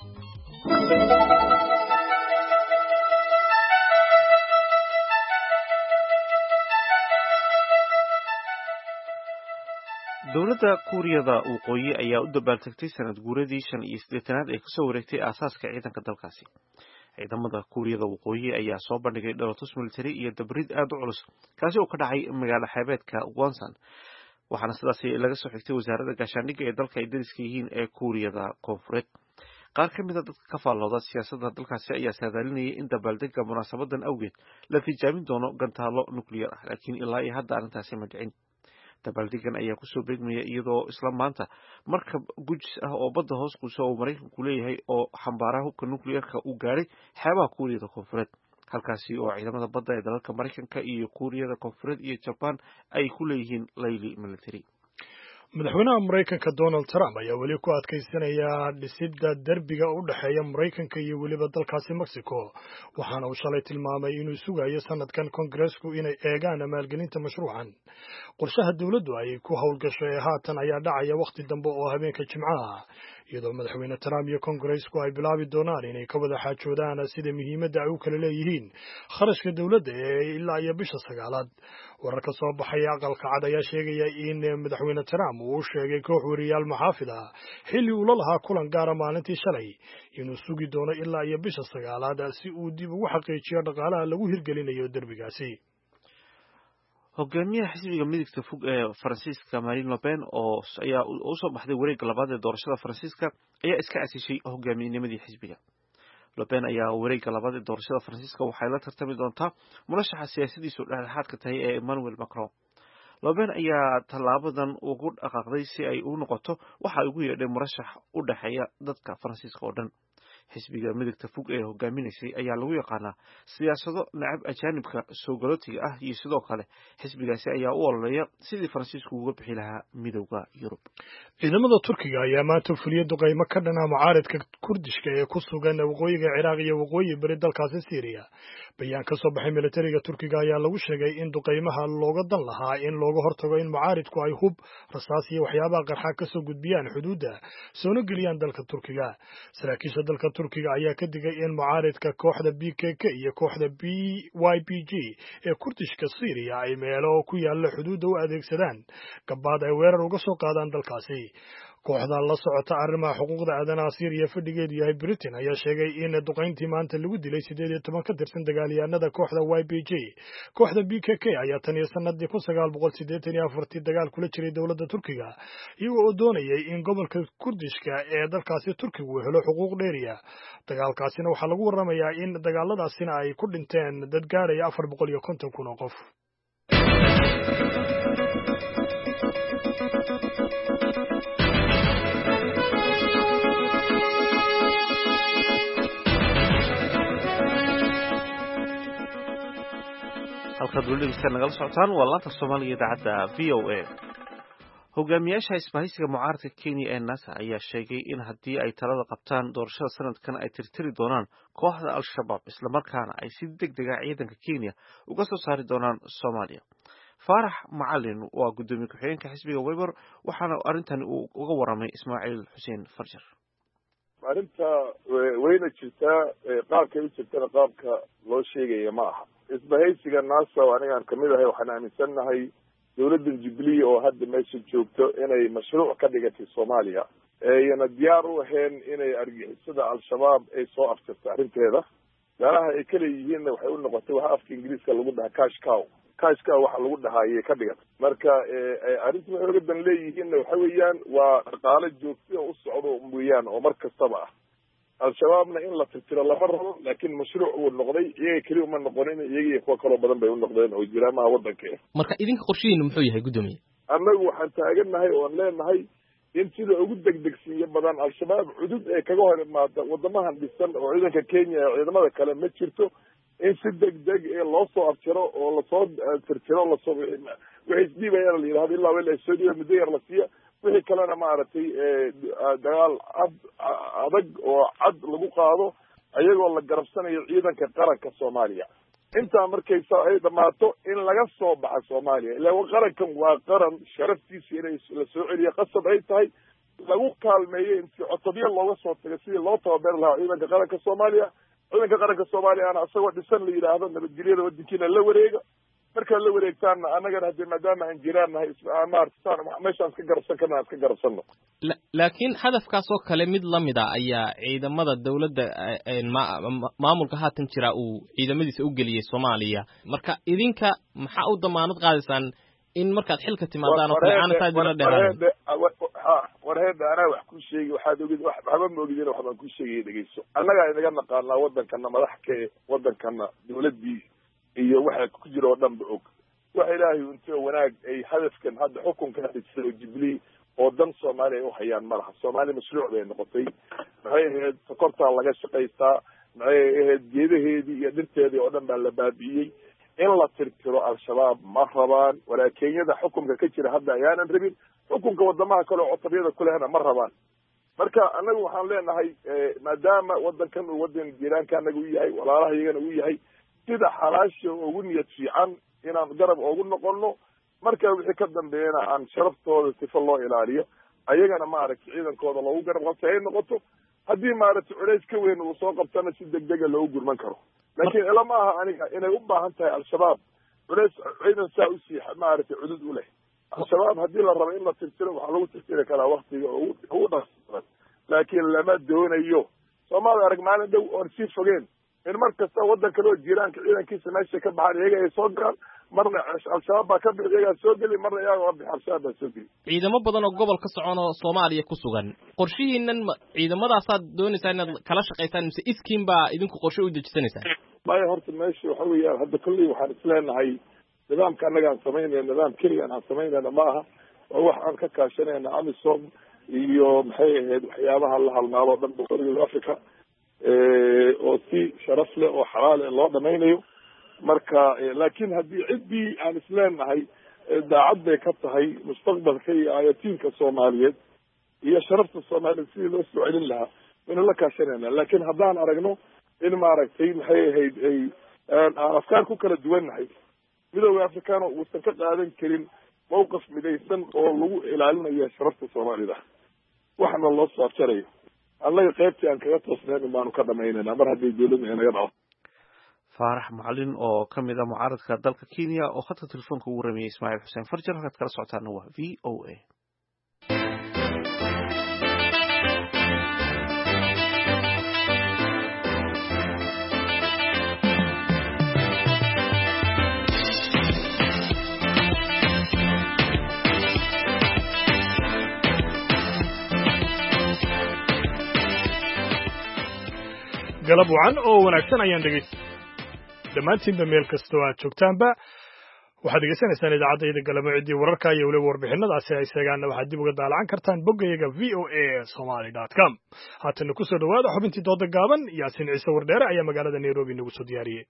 Speaker 1: dowladda Kuuriyada Waqooyi ayaa u dabaaldegtay sanad guuradii 85aad ee kasoo wareegtay aasaaska ciidanka dalkaasi. Ciidamada Kuuriyada Waqooyi ayaa soo bandhigay dholotus military iyo dabrid aad u culus kaasi oo ka dhacay magaalada xeebeedka Wonsan. Waxaana sidaas laga soo xigtay wasaaradda gaashaandhigga ee dalka ay dariska yihiin ee Kuuriyada Koonfureed. qaar ka mid ah dadka ka faallooda siyaasadda dalkaasi ayaa saadaalinayay in dabaaldegga munaasabadan awgeed la tijaabin doono gantaalo nuclear ah laakiin ilaa iyo hadda arrintaasi ma dhicin. dabaaldegan ayaa kusoo beegmaya iyadoo isla maanta markab gujis ah oo badda hoos quusa oo Mareykanku leeyahay oo xambaaraha hubka nuclearka uu gaaray xeebaha Kuuriyada Koonfureed halkaasi oo ciidamada badda ee dalalka Mareykanka iyo Kuuriyada Koonfureed iyo Japan ay ku leeyihiin layli military.
Speaker 2: madaxweynaha Mareykanka Donald Trump ayaa weli ku adkeysanaya dhisidda derbiga u dhaxeeya Mareykanka iyo weliba dalkaasi Mexico waxaana uu shalay tilmaamay inuu sugayo sanadkan Congressku inay eegaan maalgelinta mashruucan. qorshaha dawladdu ay ku howlgasho ee haatan ayaa dhacaya waqti dambe oo habeenka Jimcaha iyadoo madaxweyne Trump iyo Congressku ay bilaabi doonaan inay ka wada xaajoodaan sida muhiimadda ay u kala leeyihiin kharashka dawladda ee ilaa iyo bisha 9aad. wararka soo baxay aqalka cad ayaa sheegaya in madaxweyne Trump uu sheegay koox wariyaal maxaafid ah xilli uu la lahaa kulan gaar ah maalintii shalay inuu sugi doono ilaa iyo bisha 9aad si uu dib ugu xaqiijiyo dhaqaalaha lagu hirgelinayo derbigaasi.
Speaker 1: hogaamiyaha xisbiga midigta fog ee Faransiiska Marine Le Pen oo ayaa u soo baxday wareegga labaad ee doorashada Faransiiska ayaa iska casishay hogaamiyanimadii xisbiga. Le Pen ayaa wareegga labaad ee doorashada Faransiiska waxay la tartami doontaa murashaxa siyaasadiisu dhexdhexaadka tahay ee Emmanuel Macron. Le Pen ayaa tallaabadan ugu dhaqaaqday si ay u noqoto waxa ay ugu yeedhay murashax u dhaxeeya dadka Faransiiska oo dhan. xisbiga midigta fog ee hogaaminaysay ayaa lagu yaqaanaa siyaasado nacab ajaanibka soo galootiga ah iyo sidoo kale xisbigaasi ayaa u ololeeya sidii Faransiisku uga bixi lahaa midowga Yurub.
Speaker 2: ciidamada Turkiga ayaa maanta fuliyay duqeymo ka dhan ah mucaaradka Kurdishka ee ku sugan waqooyiga Ciraaq iyo waqooyi bari dalkaasi Syria. bayaan ka soo baxay militariga Turkiga ayaa lagu sheegay in duqeymaha looga dan lahaa in looga hortago in mucaaradku ay hub rasaas iyo waxyaabaha qarxa ka soo gudbiyaan xuduudda soo geliyaan dalka Turkiga. saraakiisha dalka Turkiga ayaa ka digay in mucaaradka kooxda PKK iyo kooxda YPG ee Kurdishka Syria ay meelo ku yaala xuduudda u adeegsadaan gabaad ay weerar uga soo qaadaan dalkaasi. kooxdan la socota arrimaha xuquuqda aadanaha Syria fadhigeedu yahay Britain ayaa sheegay in duqeyntii maanta lagu dilay 18 ka tirsan dagaalyahanada kooxda YPG. kooxda PKK ayaa tan iyo sanadii 1984 dagaal kula jiray dowladda Turkiga iyagoo oo doonayay in gobolka Kurdishka ee dalkaasi Turkiga uu helo xuquuq dheeriya. dagaalkaasina waxaa lagu waramayaa in dagaaladaasina ay ku dhinteen dad gaaraya 450,000 oo qof.
Speaker 1: halkaad weli dhegeystayaal nagala socotaan waa laanta Soomaaliga idaacadda VOA. hogaamiyaasha isbahaysiga mucaaradka Kenya ee NASA ayaa sheegay in haddii ay talada qabtaan doorashada sanadkan ay tirtiri doonaan kooxda Al-Shabaab isla markaana ay si degdeg ah ciidanka Kenya uga soo saari doonaan Soomaaliya. Faarax Macalin waa gudoomiye ku-xigeenka xisbiga Weber waxaana arrintan uu uga waramay Ismaaciil Xuseen Farjar.
Speaker 3: arrinta wayna jirtaa qaabka u jirtana qaabka loo sheegaya ma aha. isbahaysiga NASA oo anigaan kamid ahay waxaan aaminsanahay dowladda Jubilee oo hadda meesha joogto inay mashruuc ka dhigatay Soomaaliya ayna diyaar u ahayn inay argixisada Al-Shabaab ay soo afjarto arrinteeda. gaaraha ay kala yihiin waxay u noqotay waxa afka Ingiriiska lagu dhahaa cash cow waxa lagu dhahaayay ka dhigatay. marka arrintu waxay uga dan leeyihiin waxa weeyaan waa dhaqaale joogto u socdo mooyaan oo mar kastaba ah. Al-Shabaabna in la tirtiro lama rabo laakiin mashruuc uu noqday iyaga kaliya uma noqonin iyaga kuwa kale badan bay u noqdeen oo jiraamaha wadanka.
Speaker 14: marka idinka qorshihiinu muxuu yahay gudoomiye?
Speaker 3: annagu waxaan taagannahay oon leenahay in sida ugu degdegsiiyo badan al-shabaab cudud ee kaga hor imaada wadamahan dhisan oo ciidanka Kenya ee ciidamada kale ma jirto in si degdeg ee loo soo afjaro oo lasoo tirtiro lasoo wixii isdhiibayana la yidhahdo ilaa weel soo dhiiba muddo yar la siiya wixii kalena maaragtay dagaal adag oo cad lagu qaado ayagoo la garabsanayo ciidanka qaranka Soomaaliya inta markay ay dhamaato in laga soo baxo Soomaaliya ilaa qarankan waa qaran sharaftiisa inay la soo celiyo qasab ay tahay lagu kaalmeeyo intii codbiya looga soo tagay sidii loo tababar lahaa ciidanka qaranka Soomaaliya ciidanka qaranka Soomaaliya ana asagoo dhisan la yiraahdo nabadgelyada wadankiina la wareega marka la wareegtaan anagana hadii maadaama aan jiraanahay maartaan meeshaan ka garabsan karnaa ka garabsano
Speaker 14: laakiin hadafkaas oo kale mid la mid ah ayaa ciidamada dawladda maamulka haatan jira uu ciidamadiisa u galiyay Soomaaliya marka idinka maxaa u damaanad qaadaysaan in markaad xilka timaadaan oo kale aan taadina dheeraan
Speaker 3: warheeda ana wax ku sheegi waxaad ogid waxba ma ogidin waxbaan ku sheegay dhageyso annaga inaga naqaanaa wadankana madaxka wadankana dawladii iyo waxa ku jira oo dhanba og waxa ilaahay inta wanaag ay hadafkan hadda xukunka soo jiblii oo dan Soomaaliya u hayaan malaha Soomaaliya mashruuc bay noqotay maxay ahayd sokorta laga shaqeystaa maxay ahayd geedaheedii iyo dhirteedii oo dhan baa la baabiyay in la tirtiro al-shabaab ma rabaan walaakeeyada xukunka ka jira hadda ayaanan rabin xukunka wadamaha kale oo tabiyada kulehna ma rabaan marka anagu waxaan leenahay maadaama wadankan uu wadan jiraanka anagu yahay walaalaha iyagana uu yahay sida xalaasha ugu niyad fiican inaan garab ugu noqono marka wixii ka dambeeyana aan sharaftooda sifa loo ilaaliyo ayagana maaragtay ciidankooda loogu garab qabto ay noqoto haddii maaragtay culays ka weyn uu soo qabtana si degdeg ah loogu gurman karo laakiin ilama aha aniga inay u baahan tahay al-shabaab culays ciidan saa u sii maaragtay cudud u leh al-shabaab haddii la rabo in la tirtiro waxaa lagu tirtiri karaa waktiga ugu dhaqsan laakiin lama doonayo Soomaaliya arag maalin dhow oon sii fogeen in mar kasta wadan kale oo jiraanka ciidankiisa meesha ka baxaan iyaga ay soo galaan marna al-shabaab baa ka bixi iyaga soo geli marna iyaga waa bixi al-shabaab baa soo geli
Speaker 14: ciidamo badan oo gobolka socon oo Soomaaliya ku sugan qorshihiinan ciidamadaas doonaysaa inaad kala shaqeysaan mise iskiin baa idinku qorshe u dejisanaysaan
Speaker 3: maya horta meesha waxa weeyaan hadda kulli waxaan isleenahay nidaamka annaga aan samaynayna nidaam keliya aan samaynayna ma aha oo wax aan ka kaashanayna AMISOM iyo maxay ahayd waxyaabaha la halmaalo dhan boqortooyada Afrika oo si sharaf leh oo xalaal ah loo dhamaynayo marka laakiin haddii ciddii aan isleenahay daacad bay ka tahay mustaqbalka iyo ayatiinka Soomaaliyeed iyo sharafta Soomaaliyeed sidii loo soo celin lahaa inaan la kaashanayna laakiin haddaan aragno in maaragtay maxay ahayd aan afkaar ku kala duwannahay midowga Afrikaano uusan ka qaadan karin mowqif midaysan oo lagu ilaalinayo sharafta Soomaalida waxna loo soo afjarayo allaha qaybtii aan kaga toosnaan baanu ka dhamaynayna mar haddii dawladda inaga dhaco
Speaker 1: faarax macalin oo kamid ah mucaaradka dalka Kenya oo khadka telefoonka ugu ramiyay Ismaaciil Xuseen Farjar halkaad kala socotaan waa VOA
Speaker 2: galab wacan oo wanaagsan ayaan dhammaantiinba meel kastoo aad joogtaanba waxaad degeysanaysaan idaacadda galamo ciddii wararka iyo weliba warbixinadaasi ay seegaanna waxaad dib uga daalacan kartaan boggayaga voasomali.com haatana ku soo dhowaada xubintii dooda gaaban yaasiin ciise wardheere ayaa magaalada nairobi nagu soo diyaariyey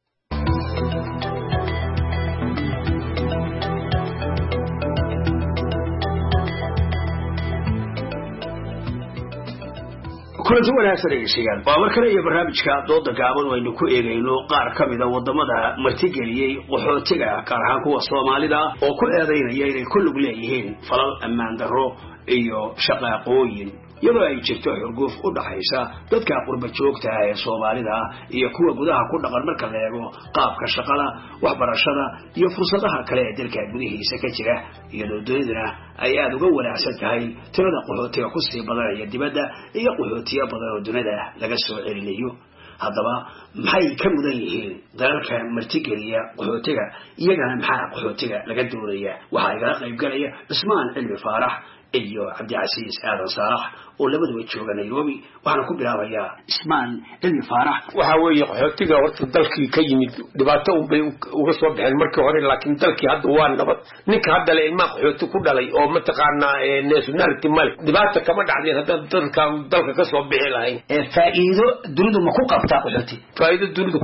Speaker 15: kulanti wanaagsan dhegeystayaal waa mar kale iyo barnaamijka dooda gaaban waynu ku eegayno qaar ka mid a wadamada martigeliyey qaxootiga gaar ahaan kuwa Soomaalida oo ku eedeynaya inay ku lug leeyihiin falal ammaan darro iyo shaqaaqooyin iyadoo ay jirto xurguf u dhaxaysa dadka qurba joogta ah ee Soomaalida iyo kuwa gudaha ku dhaqan marka la eego qaabka shaqada waxbarashada iyo fursadaha kale ee dalka gudihiisa ka jira iyadoo doonidana ay aad uga wanaagsan tahay tirada qaxootiga ku sii badanaya dibadda iyo qaxootiga badan oo dunida laga soo celinayo haddaba maxay ka mudan yihiin dalalka martigeliya qaxootiga iyagana maxaa qaxootiga laga doonaya waxaa igala qayb galaya Ismaan Cilmi Faarax iyo cabdicasiis aadan saalax oo labaduba jooga Nairobi waxaan ku bilaabayaa Ismaan Cilmi Faarax
Speaker 16: waxa weeye qaxootiga horta dalkii ka yimid dhibaato bay uga soo baxeen markii hore laakiin dalkii hadda waa nabad ninka hadda la ilma qaxooti ku dhalay oo mataqaana nationality mal dhibaato kama dhacdeen hadda dalka ka soo bixi lahayn
Speaker 15: faa'iido dunidu ma ku qabtaa qaxooti
Speaker 16: faa'iido dunidu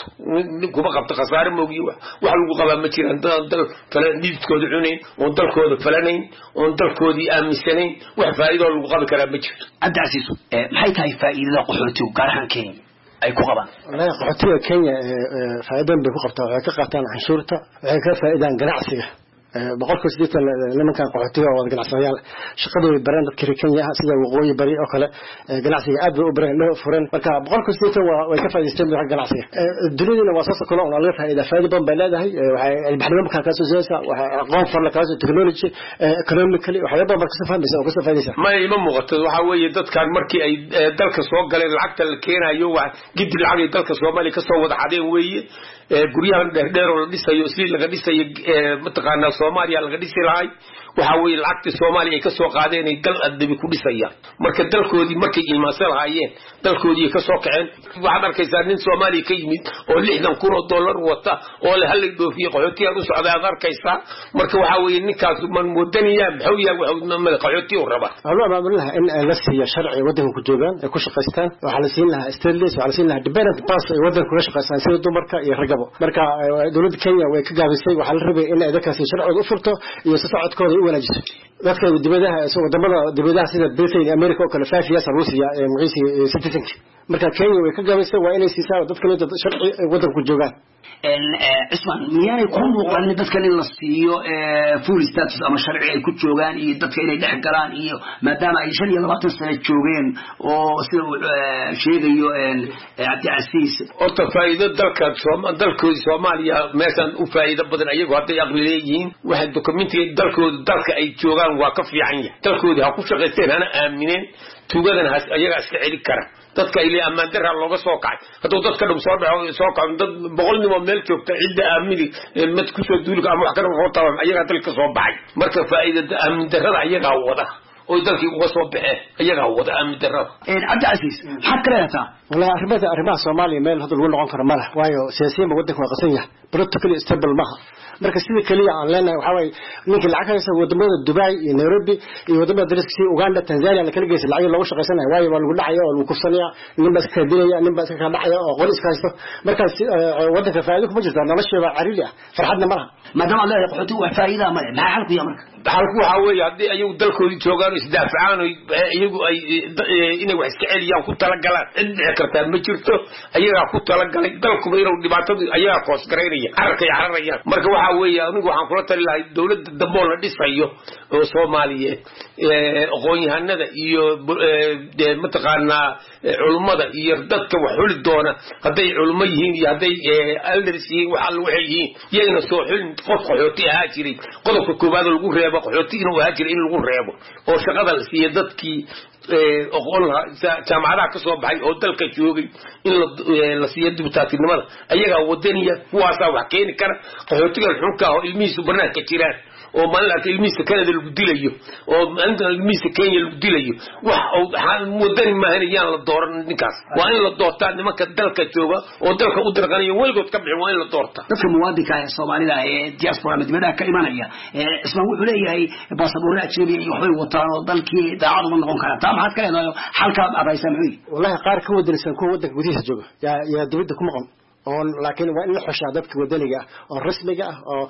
Speaker 16: kuma qabto khasaare moogi wax lagu qabaa ma jiraan dal kale nidkooda cunayn oo dalkooda falanayn oo dalkoodii aaminsanayn wax faa'iido lagu qabi karaa ma jirto
Speaker 15: cabdicasiis maxay tahay faa'iidada qaxootigu gaar ahaan Kenya ay ku qabaan
Speaker 17: wallahi qaxootiga Kenya faa'iido bay ku qabtaa waxay ka qaataan canshuurta waxay ka faa'iidaan ganacsiga boqolkiiba 80 nimankan qaxootiga oo ganacsiyaal shaqadooda baraan dadka Kenya sida waqooyi bari oo kale ganacsiga aad bay u baraan loo furan marka boqolkiiba 80 way ka faa'iideysteen waxa ganacsiga dunidana waa soo kala oo laga faa'iido badan bay leedahay waxay albaxnimo ka soo jeesa waxa aqoon far la kaasoo technology economically waxa badan ka fahmaysa oo ka faa'iideysa
Speaker 16: ma ima muuqato waxa weeye dadkan markii ay dalka soo galeen lacagta la keenayo wax gidi lacag dalka Soomaaliya ka soo wada xadeen weeye guryahan dheer oo la dhisayo si laga dhisayo mataqaana Soomaaliya laga dhisi lahay waxa weeye lacagta Soomaaliya ay ka soo qaadeen ay dal adabi ku dhisayaan marka dalkoodii markay ilmaasal hayeen dalkoodii ka soo kaceen waxaad arkaysaa nin Soomaaliya ka yimid oo $60,000 wata oo la halay dhoofiyo qaxootiga u socdaad arkaysaa marka waxa weeye ninkaas man wadaniya maxuu yahay qaxootiga u raba
Speaker 17: Allah ma billaah in la siiyo sharci wadanka ku joogan ay ku shaqeystaan waxa la siin lahaa stainless waxa la siin lahaa dependent pass ay wadanka ku shaqeystaan sida dumarka iyo ragaba marka dawladda Kenya way ka gaabisay waxa la rabay in ay dadkaasi sharci u furto iyo socodkooda u wanaajiso dadka dibadaha wadamada dibadaha sida Britain iyo America oo kale faafiyaas Ruusiya ee magciisi citizen marka Kenya way ka gaabisay waa inay siisaa dadka sharci wadanka ku joogan
Speaker 15: Ismaan miyaanay ku muuqan dadka in la siiyo full status ama sharci ay ku joogaan iyo dadka inay dhex galaan iyo maadaama ay 25 sano joogeen oo sida sheegayo cabdicasiis
Speaker 16: horta faa'iido dalkooda Soomaaliya meeshan u faa'iido badan ayagu hadday aqli leeyihiin waxa dokumentiga dalka ay joogaan waa ka fiican yahay dalkooda ha ku shaqeysteen hana aamineen tuugadan ayaga iska celi kara dadka ilaa amaan darra looga soo kacay haduu dadka dhum soo dhaco soo kacay dad 100 nimo meel joogta cidda aamini mid ku soo duulka ama wax kale oo tabaan ayaga dalka soo baxay marka faa'iidada aamin darrada ayaga wada oo dalkii uga soo baxay ayaga wada aamin darrada
Speaker 15: cabdicasiis maxaa kaleeta
Speaker 17: wallahi arrimaha Soomaaliya meel hadal lagu noqon karo malaha waayo siyaasiyiinta wadanka waa qasan yahay politically stable maaha marka sidii kaliya aan leenahay waxa way ninka lacag haysta wadamada Dubai iyo Nairobi iyo wadamada dariska Uganda Tanzania la kala geeyay lacag lagu shaqeysanayo waayo waa lagu dhacay oo lagu kufsanaya nin bas ka dilaya nin bas ka dhacay oo qolis ka haysto marka wadanka faa'iido kuma jirto nolosheeda cariili ah farxadna malaha
Speaker 15: maadaama Allah qaxooti wax faa'iido ma leh maxaa xalku yahay marka
Speaker 16: halku waxa weeye hadii ayagu dalkoodii joogaan isdaafacaan iyagu ay inay wax iska celiyaan ku tala galaan cid kartaa ma jirto ayaga ku tala galay dalku inuu dhibaatada ayaga qoos gareynaya arka yararayaan marka waxa weeye anigu waxaan kula tali lahay dawladda dambool la dhisayo oo Soomaaliyeed aqoon-yahanada iyo mataqaana culimada iyo dadka wax xuli doona haday culimo yihiin iyo haday elders yihiin waxa lagu xiliyeen iyagana soo xulin qof qaxooti ah jiray qodobka koobaad lagu reebo qaxooti inuu ah jiray in lagu reebo oo shaqada la siiyo dadkii aqoon jaamacadaha ka soo baxay oo dalka joogay in la siiyo dibutaatinimada ayaga wadaniya kuwaasa wax keeni kara qaxootiga xunka oo ilmihiisu banaanka jiraan oo maalinta ilmihiisa Canada lagu dilayo oo maalinta ilmihiisa Kenya lagu dilayo wax oo wadani ma hanayaan la dooran ninkaas waa in la doortaa nimanka dalka jooga oo dalka u dirqanayo weligood ka bixin waa in la doortaa
Speaker 15: dadka muwaadinka ee Soomaalida ee diaspora madamada ka imanaya isma wuxuu leeyahay baasaboor ajnabi iyo waxay wataan oo dalkii daacad ma noqon kara taa maxaad ka leedahay halka abaysa maxay
Speaker 17: wallahi qaar ka wadanaysan kuwa wadanka gudihiisa jooga yaa dibadda kuma qon laakiin waa in la xushaa dadka wadaniga oo rasmiga ah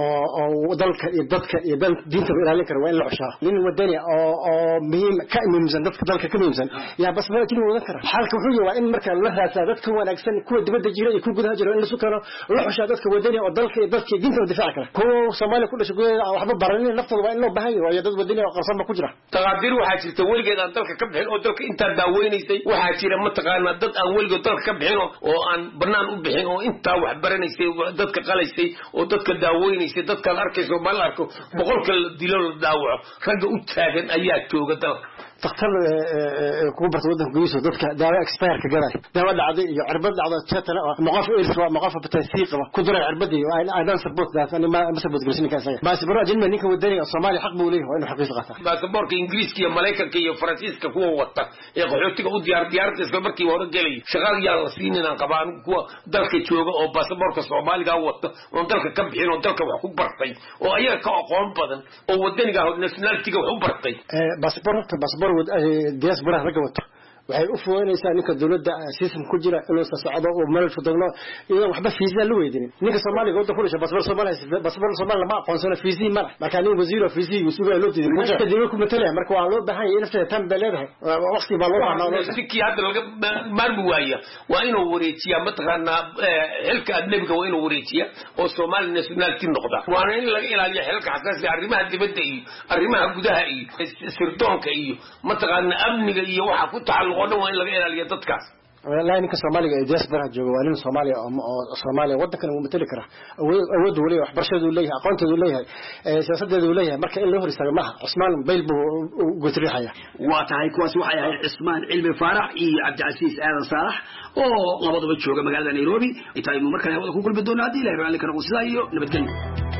Speaker 17: oo dalka iyo dadka iyo diinta ilaalin kara waa in la xushaa nin wadani oo muhiim ka muhiimsan dadka dalka ka muhiimsan yaa bas ma jiro wadan kara halka wuxuu yahay in marka la raadsaa dadka wanaagsan kuwa dibadda jira iyo kuwa gudaha jira in la sukano la xushaa dadka wadani oo dalka iyo dadka diinta difaac kara kuwa Soomaaliya ku dhashay gudaha waxba baranin naftooda waa in loo baahan yahay dad wadani oo qarsan ku jira
Speaker 16: taqaadir waxa jirta weligeed aan dalka ka bixin oo dalka inta daaweynayay waxa jira mataqaana dad aan weligood dalka ka bixin oo aan banaan bixin oo inta wax baranaysay dadka qalaysay oo dadka daaweynaysay dadka arkayso bal arko boqolka dilo la daawaco ragga u taagan ayaa jooga dalka
Speaker 17: daktar kugu barta waddanka gudihiisa dadka daawo expire ka gaday daawo dhacday iyo cirbad dhacda tetana maqaf irswa maqaf batasiiq ku duray cirbadii I don't support that ani ma support grisnin ka saga bas baro ajin ninka wadaniga Soomaali xaq buu leeyahay inuu xaqiiqo qaato
Speaker 16: baasaboorka Ingiriiska iyo Mareykanka iyo Faransiiska kuwa wata ee qaxootiga u diyaarta isla markii hore galay shaqaal yaa la siinayna qabaan kuwa dalka jooga oo baasaboorka Soomaaliga wata oo dalka ka bixin oo dalka wax ku bartay oo ayaga ka aqoon badan oo wadaniga nationality-ga wax u bartay
Speaker 17: baasaboor diaspora raga wato waxay u fuudanaysaa ninka dawladda system ku jira inuu socdo oo meel fududno iyadoo waxba fiisa la weydinin ninka Soomaaliga wadda ku dhashay baasaboor Soomaaliya ma aqoonsana fiisi ma marka nin wasiir fiisi uu loo diiday marka dawladda ku matalaya marka waa loo baahan yahay nafteeda tan baleedahay waqti baa loo baahnaa
Speaker 16: sidii hadda laga maarmi waaya waa inuu wareejiya mataqaana xilka adnabiga waa inuu wareejiya oo Soomaali nationality noqda waana in laga ilaaliyo xilka xasaasi arrimaha dibadda iyo arrimaha gudaha iyo sirdoonka iyo mataqaana amniga iyo waxa ku taxalluq oo in laga ilaaliyo dadkaas
Speaker 17: والله إنك Soomaaliga ee diaspora jooga waa nin Soomaali oo Soomaaliya wadankan uu matali kara awood uu leeyahay waxbarashadu uu leeyahay aqoonteedu uu leeyahay siyaasadeedu uu leeyahay marka in loo hor istaago maaha Cusmaan Bayl buu go'triixaya
Speaker 15: waa tahay kuwaas waxay ahayd Cusmaan Cilmi Faarax iyo Cabdicasiis Aadan Saalax oo labaduba jooga magaalada Nairobi intay markaa wada ku kulmi doonaa hadii Ilaahay raalli ka noqdo sidaa iyo nabadgelyo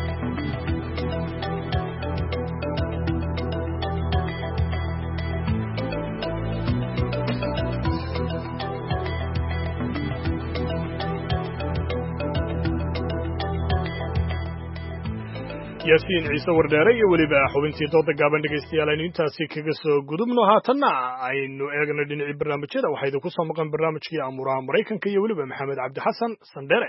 Speaker 2: yaasiin ciise wardheere iyo weliba xubintii dooda gaaban dhegaystayaal aynu intaasi kaga soo gudubno haatanna aynu eegno dhinacii barnaamijyada waxaa idinku soo maqan barnaamijkii amuuraha Maraykanka iyo weliba Maxamed Cabdi Xasan Sandere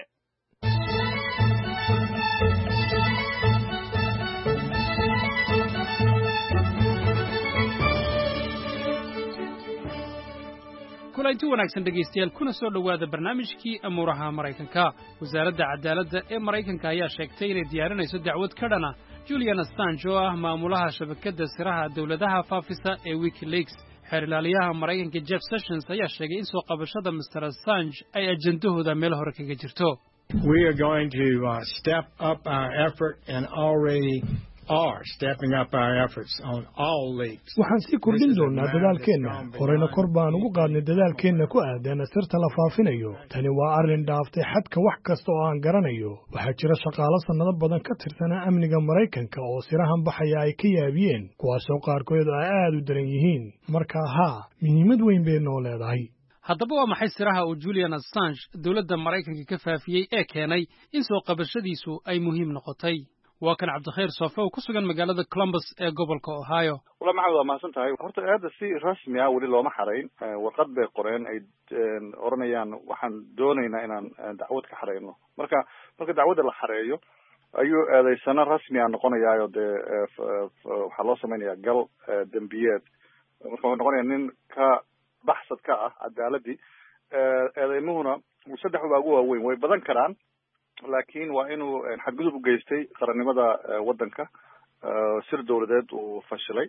Speaker 6: kulanti wanaagsan dhegaystayaal kuna soo dhowaada barnaamijkii amuuraha Maraykanka wasaaradda cadaaladda ee Maraykanka ayaa sheegtay inay diyaarinayso dacwad ka dhana Julian Assange oo ah maamulaha shabakadda siraha dawladaha faafisa ee WikiLeaks xeer ilaaliyaha Maraykanka Jeff Sessions ayaa sheegay in soo qabashada Mr. Assange ay ajandahooda meel hore kaga jirto
Speaker 18: We are going to step up our effort and already are stepping up our efforts on all leaks.
Speaker 2: waxaan sii kordhin doonaa dadaalkeenna horeyna kor baan ugu qaadnay dadaalkeenna ku aadan sirta la faafinayo tani waa arrin dhaaftay xadka wax kasta oo aan garanayo waxaa jira shaqaale sannado badan ka tirsanaa amniga Maraykanka oo sirahan baxaya ay ka yaabiyeen kuwaasoo qaarkood ay aad u daran yihiin marka haa muhiimad weyn bay noo leedahay
Speaker 6: haddaba waa maxay siraha uu Julian Assange dawladda Maraykanka ka faafiyey ee keenay in soo qabashadiisu ay muhiim noqotay waa kan Cabdikheer Soofe oo ku sugan magaalada Columbus ee gobolka Ohio
Speaker 19: wala maxamed waa mahadsan tahay horta aad si rasmi ah wali looma xareyn warqad bay qoreen ay oranayaan waxaan doonaynaa inaan dacwad ka xareyno marka dacwadda la xareeyo ayuu eedaysana rasmi ah noqonayaayo dee waxaa loo samaynayaa gal dembiyeed marka wuxuu noqonayaa nin ka baxsad ka ah cadaaladii eedeymuhuna saddex baa ugu waaweyn way badan karaan laakiin waa inuu xadgudub u geystay qarannimada waddanka sir dawladeed uu fashilay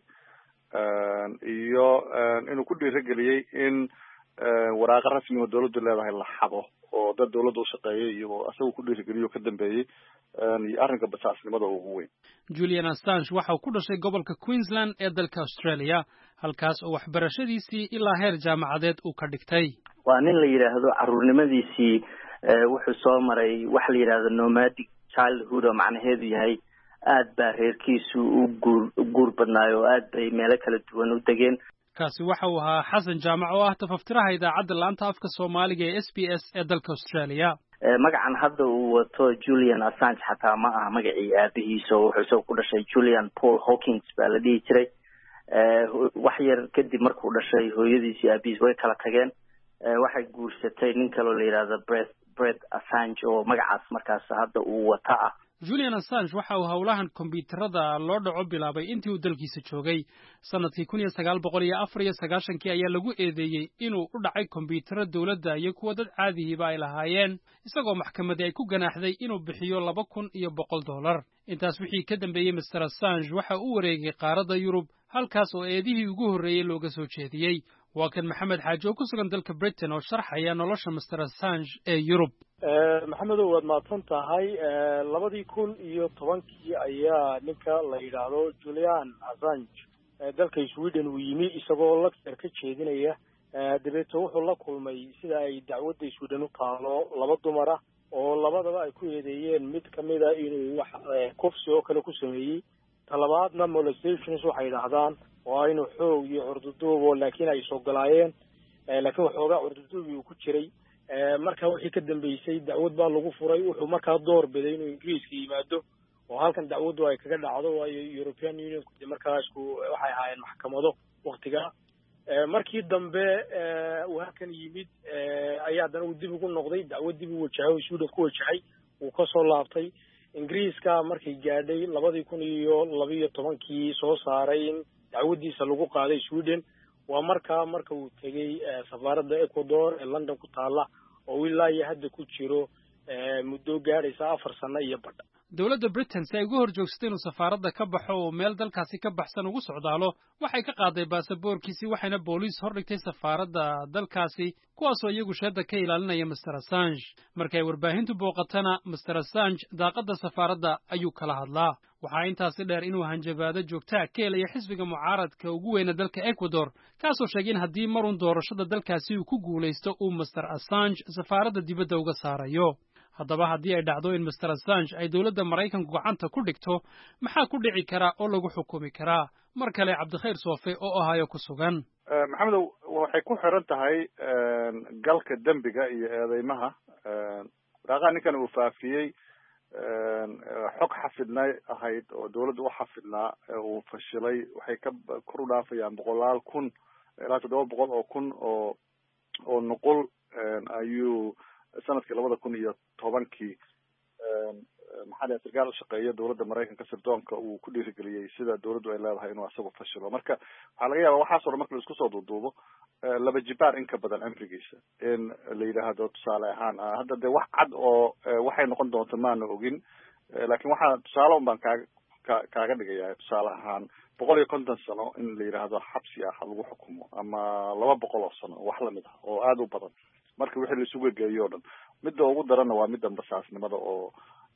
Speaker 19: iyo inuu ku dhiirigeliyey in waraaqa rasmi oo dawladdu leedahay la xado oo dad dawladda u shaqeeyay iyo asagu ku dhiirigeliyo ka dambeeyey iyo arrinka basaasnimada ugu weyn
Speaker 6: Julian Assange waxa uu ku dhashay gobolka Queensland ee dalka Australia halkaas oo waxbarashadiisii ilaa heer jaamacadeed uu ka dhigtay
Speaker 20: waa nin la yiraahdo caruurnimadiisii wuxuu soo maray wax la yiraahdo nomadic childhood oo macnaheedu yahay aad baa reerkiisu u guur badnaayo aad bay meelo kala duwan u degeen
Speaker 6: kaasi waxa uu ahaa Xasan Jaamac oo ah tafaftiraha idaacadda laanta afka Soomaaliga ee SBS ee dalka Australia
Speaker 20: magacan hadda uu wato Julian Assange xataa ma aha magacii aabihiisa wuxuu soo ku dhashay Julian Paul Hawkins baa la dhihi jiray wax yar kadib markuu dhashay hooyadiisii aabihiis way kala tageen waxay guursatay nin kale oo la yiraahdo Brett Assange oo magacaas markaas hadda uu wata ah
Speaker 6: Julian Assange waxa uu hawlahan kombiyuutarada loo dhaco bilaabay intii uu dalkiisa joogay sanadkii 1994 ayaa lagu eedeeyay inuu u dhacay kombiyuutarada dawladda iyo kuwa dad caadihiiba ay lahaayeen isagoo maxkamadii ay ku ganaaxday inuu bixiyo $2,100 intaas wixii ka dambeeyay Mr. Assange waxa uu wareegay qaaradda Yurub halkaas oo eedihii ugu horreeyay looga soo jeediyey waa kan Maxamed Xaaji oo ku sugan dalka Britain oo sharxaya nolosha Mr. Assange ee Yurub
Speaker 12: maxamedow waad mahadsan tahay 2010 ayaa ninka la yidhaahdo Julian Assange
Speaker 21: dalka Sweden uu yimi isagoo lecture ka jeedinaya dabeeto wuxuu la kulmay sida ay dacwadda Sweden u taalo laba dumar ah oo labadaba ay ku eedeeyeen mid kamid ah inuu wax kufsi oo kale ku sameeyay talabaadna molestations waxay yiraahdaan oo inuu xoog iyo curduduubo laakiin ay soo galaayeen laakiin waxoogaa curduduubi uu ku jiray marka wixii ka dambeysay dacwad baa lagu furay wuxuu markaa door biday inuu Ingiriiska yimaado oo halkan dacwaddu ay kaga dhacdo waayo European Union markaa isku waxay ahaayeen maxkamado waqtiga markii dambe uu halkan yimid ayaa dana uu dib ugu noqday dacwaddii uu wajahay Sweden ku wajahay uu ka soo laabtay Ingiriiska markii gaadhay 2012 soo saaray in dacwaddiisa lagu qaaday Sweden waa marka uu tagay safaaradda Ecuador ee London ku taala oo ilaa iyo hadda ku jiro muddo gaaraysa 4 sano iyo badh
Speaker 6: dowladda Britain si ay ugu horjoogsatay inuu safaaradda ka baxo oo meel dalkaasi ka baxsan ugu socdaalo waxay ka qaaday baasaboorkiisii waxayna booliis hor dhigtay safaaradda dalkaasi kuwaasoo iyagu sheeda ka ilaalinaya Mr. Assange markay warbaahintu booqatana Mr. Assange daaqadda safaaradda ayuu kala hadlaa waxaa intaasi dheer inuu hanjabaado joogtaa ka helaya xisbiga mucaaradka ugu weyn dalka Ecuador kaasoo sheegay in haddii marun doorashada dalkaasi uu ku guulaysto uu Mr. Assange safaaradda dibadda uga saarayo haddaba haddii ay dhacdo in Mr. Assange ay dowladda Maraykanku gacanta ku dhigto maxaa ku dhici kara oo lagu xukumi karaa mar kale Cabdikhair Soofe oo ahayo ku sugan
Speaker 19: maxamedow waxay ku xiran tahay galka dembiga iyo eedeymaha raaqa ninkan uu faafiyey xog xafidnay ahayd oo dowladda u xafidnaa uu fashilay waxay ka kor u dhaafayaan 100,000 ilaa 700,000 oo nuqul ayuu sanadkii 2010 maxaa sarkaal shaqeeya dowladda Maraykanka sirdoonka uu ku dhiirigeliyay sida dowladdu ay leedahay inuu asagu fashilo marka waxa laga yaabaa waxaas oo marka la isku soo duuduubo laba jibaar in ka badan amrigiisa in la yiraahdo tusaale ahaan hadda de wax cad oo waxay noqon doonto maana ogin laakiin waxa tusaale un baan kaaga dhigayaa tusaale ahaan 150 sano in la yiraahdo xabsi ah lagu xukumo ama 200 sano wax la mid ah oo aad u badan marka wixii la isugu geeyo dhan midda ugu daranna waa midda basaasnimada oo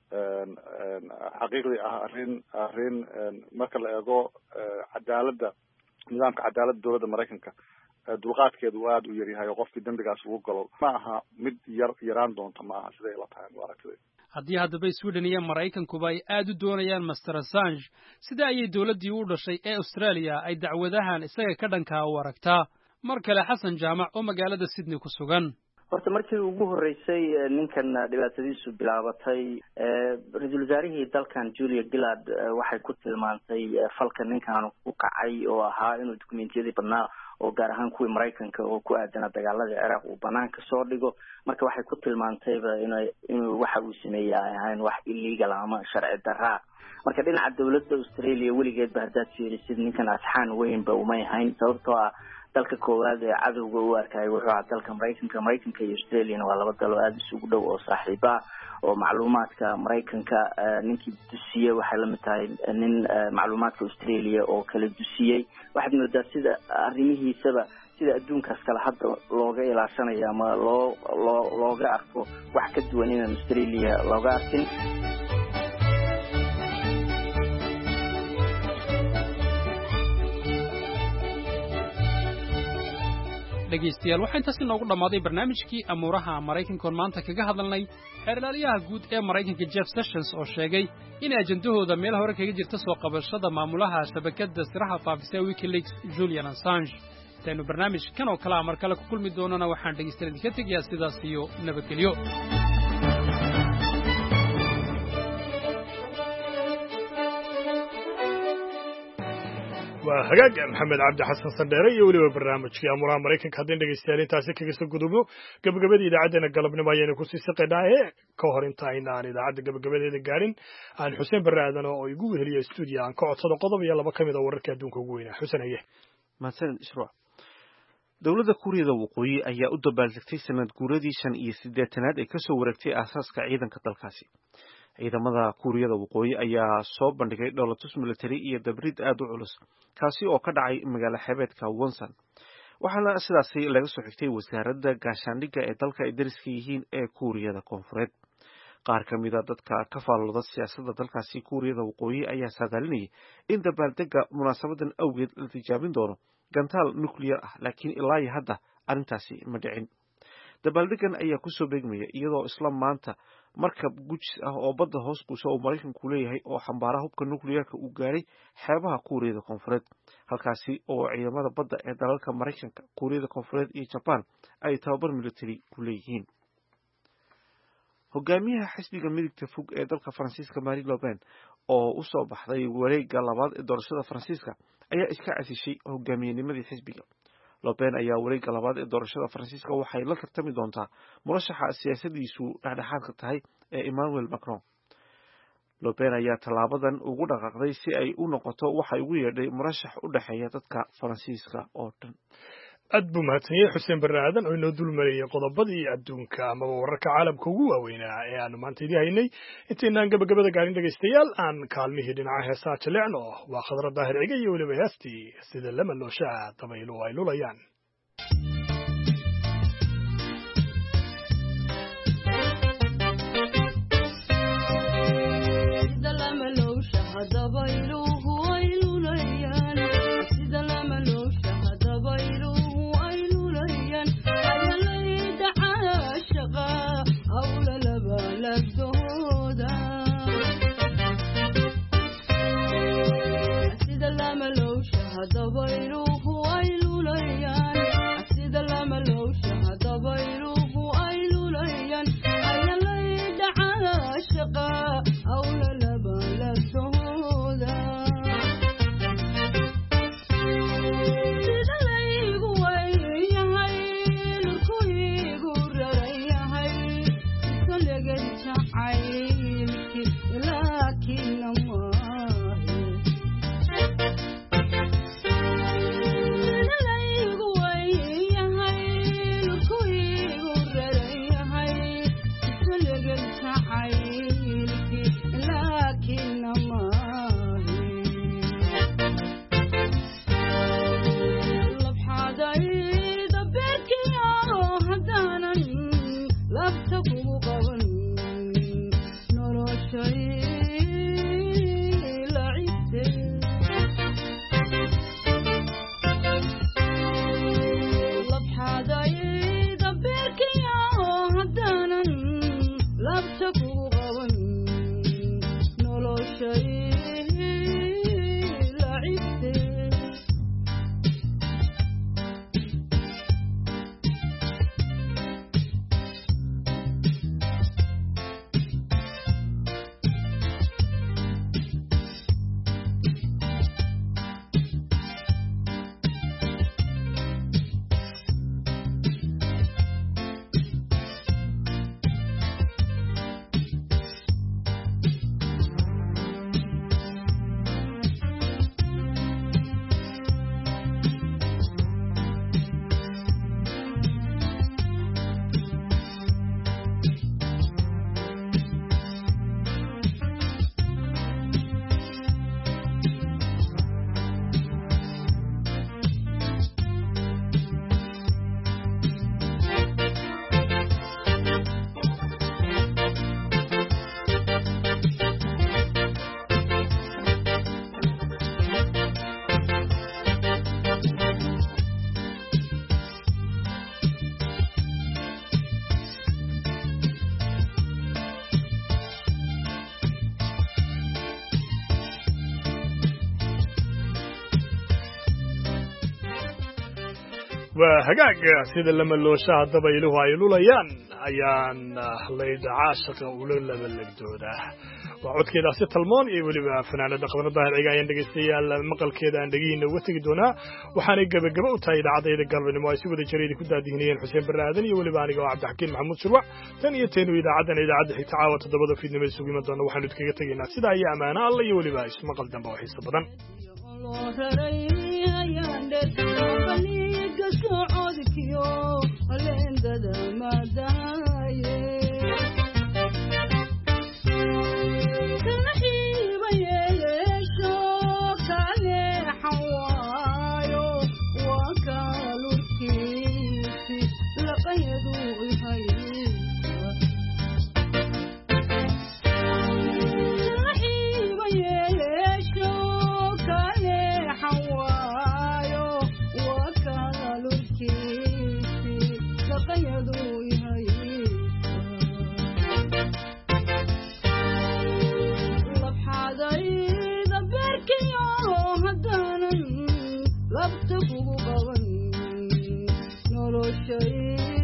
Speaker 19: xaqiiqdii ah arrin marka la eego cadaaladda nidaamka cadaaladda dowladda Maraykanka dulqaadkeedu aad u yar yahay oo qofkii dambigaas ugu galo ma aha mid yaraan doonto ma aha sida ila tahay aragtida
Speaker 6: haddii haddaba Sweden iyo Maraykankuba ay aad u doonayaan Mr. Assange sida ayay dowladdii u dhashay ee Australia ay dacwadahan isaga ka dhanka u aragtaa mar kale Xasan Jaamac oo magaalada Sydney ku sugan
Speaker 20: horta markii ugu horeysay ninkan dhibaatadiisu bilaabatay ra-iisul wasaarihii dalkan Julia Gillard waxay ku tilmaantay falka ninkan ku kacay oo ahaa inuu dukumeentiyadii badnaa oo gaar ahaan kuwii Maraykanka oo ku aadana dagaaladii Ciraaq uu banaanka soo dhigo marka waxay ku tilmaantayba inuu waxa uu sameeyay ahayn wax illegal ama sharci darra marka dhinaca dowladda Australia weligeed ba haddaad fiirisid ninkan asxaan weynba uma yahayn sababtoo ah dalka koowaad ee cadowga u arkay wuxuu ahaa dalka Maraykanka iyo Australia waa laba dal oo aad isugu dhow oo saaxiiba oo macluumaadka Maraykanka ninkii dusiyay waxay la mid tahay nin macluumaadka Australia oo kala dusiyay waxaad moodaa sida arrimihiisaba sida adduunkaas kala hadda looga ilaashanayo ama looga arko wax ka duwan in Australia looga arkin
Speaker 6: dhegeystayaal waxaa intaas inoogu dhammaaday barnaamijkii amuuraha Maraykanka oo maanta kaga hadalnay xeerlaaliyaha guud ee Maraykanka Jeff Sessions oo sheegay in ajandahooda meel hore kaga jirta soo qabashada maamulaha shabakadda siraha faafisa WikiLeaks Julian Assange taynu barnaamijkan oo kala mar kale ku kulmi doonana waxaan dhegeystayaal idinka tegayaa sidaas iyo nabadgelyo
Speaker 2: waa hagaag maxamed cabdi xasan sandheere iyo weliba barnaamijkii amuuraha Maraykanka haddii dhegeystayaal intaasi kaga soo gudubno gabagabadii idaacaddeenna galabnimo ayaynu kusii siqaynaahe ka hor inta aynaan idaacadda gabagabadeeda gaadhin aan xuseen barre aadan oo igu weheliya stuudiyo aan ka codsado qodob iyo laba ka mid a wararka adduunka ugu weynaa xuseen haye
Speaker 1: mahadsanid ishruuc dowladda kuuriyada waqooyi ayaa u dabaaldegtay sanad guuradii 85 ee kasoo wareegtay aasaaska ciidanka dalkaasi ciidamada kuuriyada waqooyi ayaa soo bandhigay dholotus military iyo dabrid aad u culus kaasi oo ka dhacay magaalo xeebeedka Wonsan waxaana sidaasi laga soo xigtay wasaaradda gaashaandhigga ee dalka ay dariska yihiin ee kuuriyada koonfureed qaar ka mida dadka ka faalooda siyaasadda dalkaasi kuuriyada waqooyi ayaa saadaalinayay in dabaaldega munaasabadan awgeed la tijaabin doono gantaal nuclear ah laakiin ilaa iyo hadda arrintaasi ma dhicin. dabaaldegan ayaa kusoo beegmaya iyadoo isla maanta markab gujis ah oo badda hoos guusa oo maraykanku leeyahay oo xambaara hubka nuclearka uu gaaray xeebaha kuuriyada koonfureed, halkaasi oo ciidamada badda ee dalalka maraykanka, kuuriyada koonfureed iyo jabaan ay tababar military ku leeyihiin. hogaamiyaha xisbiga midigta fog ee dalka Faransiiska Marine Le Pen oo u soo baxday wareegga labaad ee doorashada Faransiiska ayaa iska casishay hogaamiyanimadii xisbiga. Le Pen ayaa wareegga labaad ee doorashada Faransiiska waxay la tartami doontaa murashaxa siyaasadiisu dhexdhexaadka tahay ee Emmanuel Macron. Le Pen ayaa tallaabadan ugu dhaqaaqday si ay u noqoto waxay ugu yeedhay murashax u dhexeeya dadka Faransiiska oo dhan.
Speaker 2: aad buu mahadsan yahay xuseen barre aadan oo inoo dulmarayay qodobadii adduunka amaba wararka caalamka ugu waaweynaa ee aanu maanta idii haynay. intaynaan gabagabada gaarin dhegaystayaal aan kaalmihii dhinaca heesaa jalecno waa khadra daahir ciga iyo weliba heestii sida lama looshaa dabaylo ay lulayaan. waa hagaag sida lama looshaha dabayluhu ay lulayaan ayaan layda caashaqa ula labalagdooda. waa codkeedaasi talmoon iyo weliba fanaanada khadra daahir ciga ayaan dhegaystayaal maqalkeeda aan dhegihiina uga tegi doonaa. waxaanay gabagaba u tahay idaacadayda galbanimo ay si wada jira idinku daadihinayeen xuseen barre aadan iyo weliba aniga oo cabdixakiin maxamuud surwac. tan iyo teenu idaacadda xigta caawa 7 fiidnimo isugu iman doona waxaanu idinkaga tegaynaa sidaa iyo ammaano alla iyo weliba ismaqal dambe oo xiiso badan.
Speaker 5: kugu qaban noloshay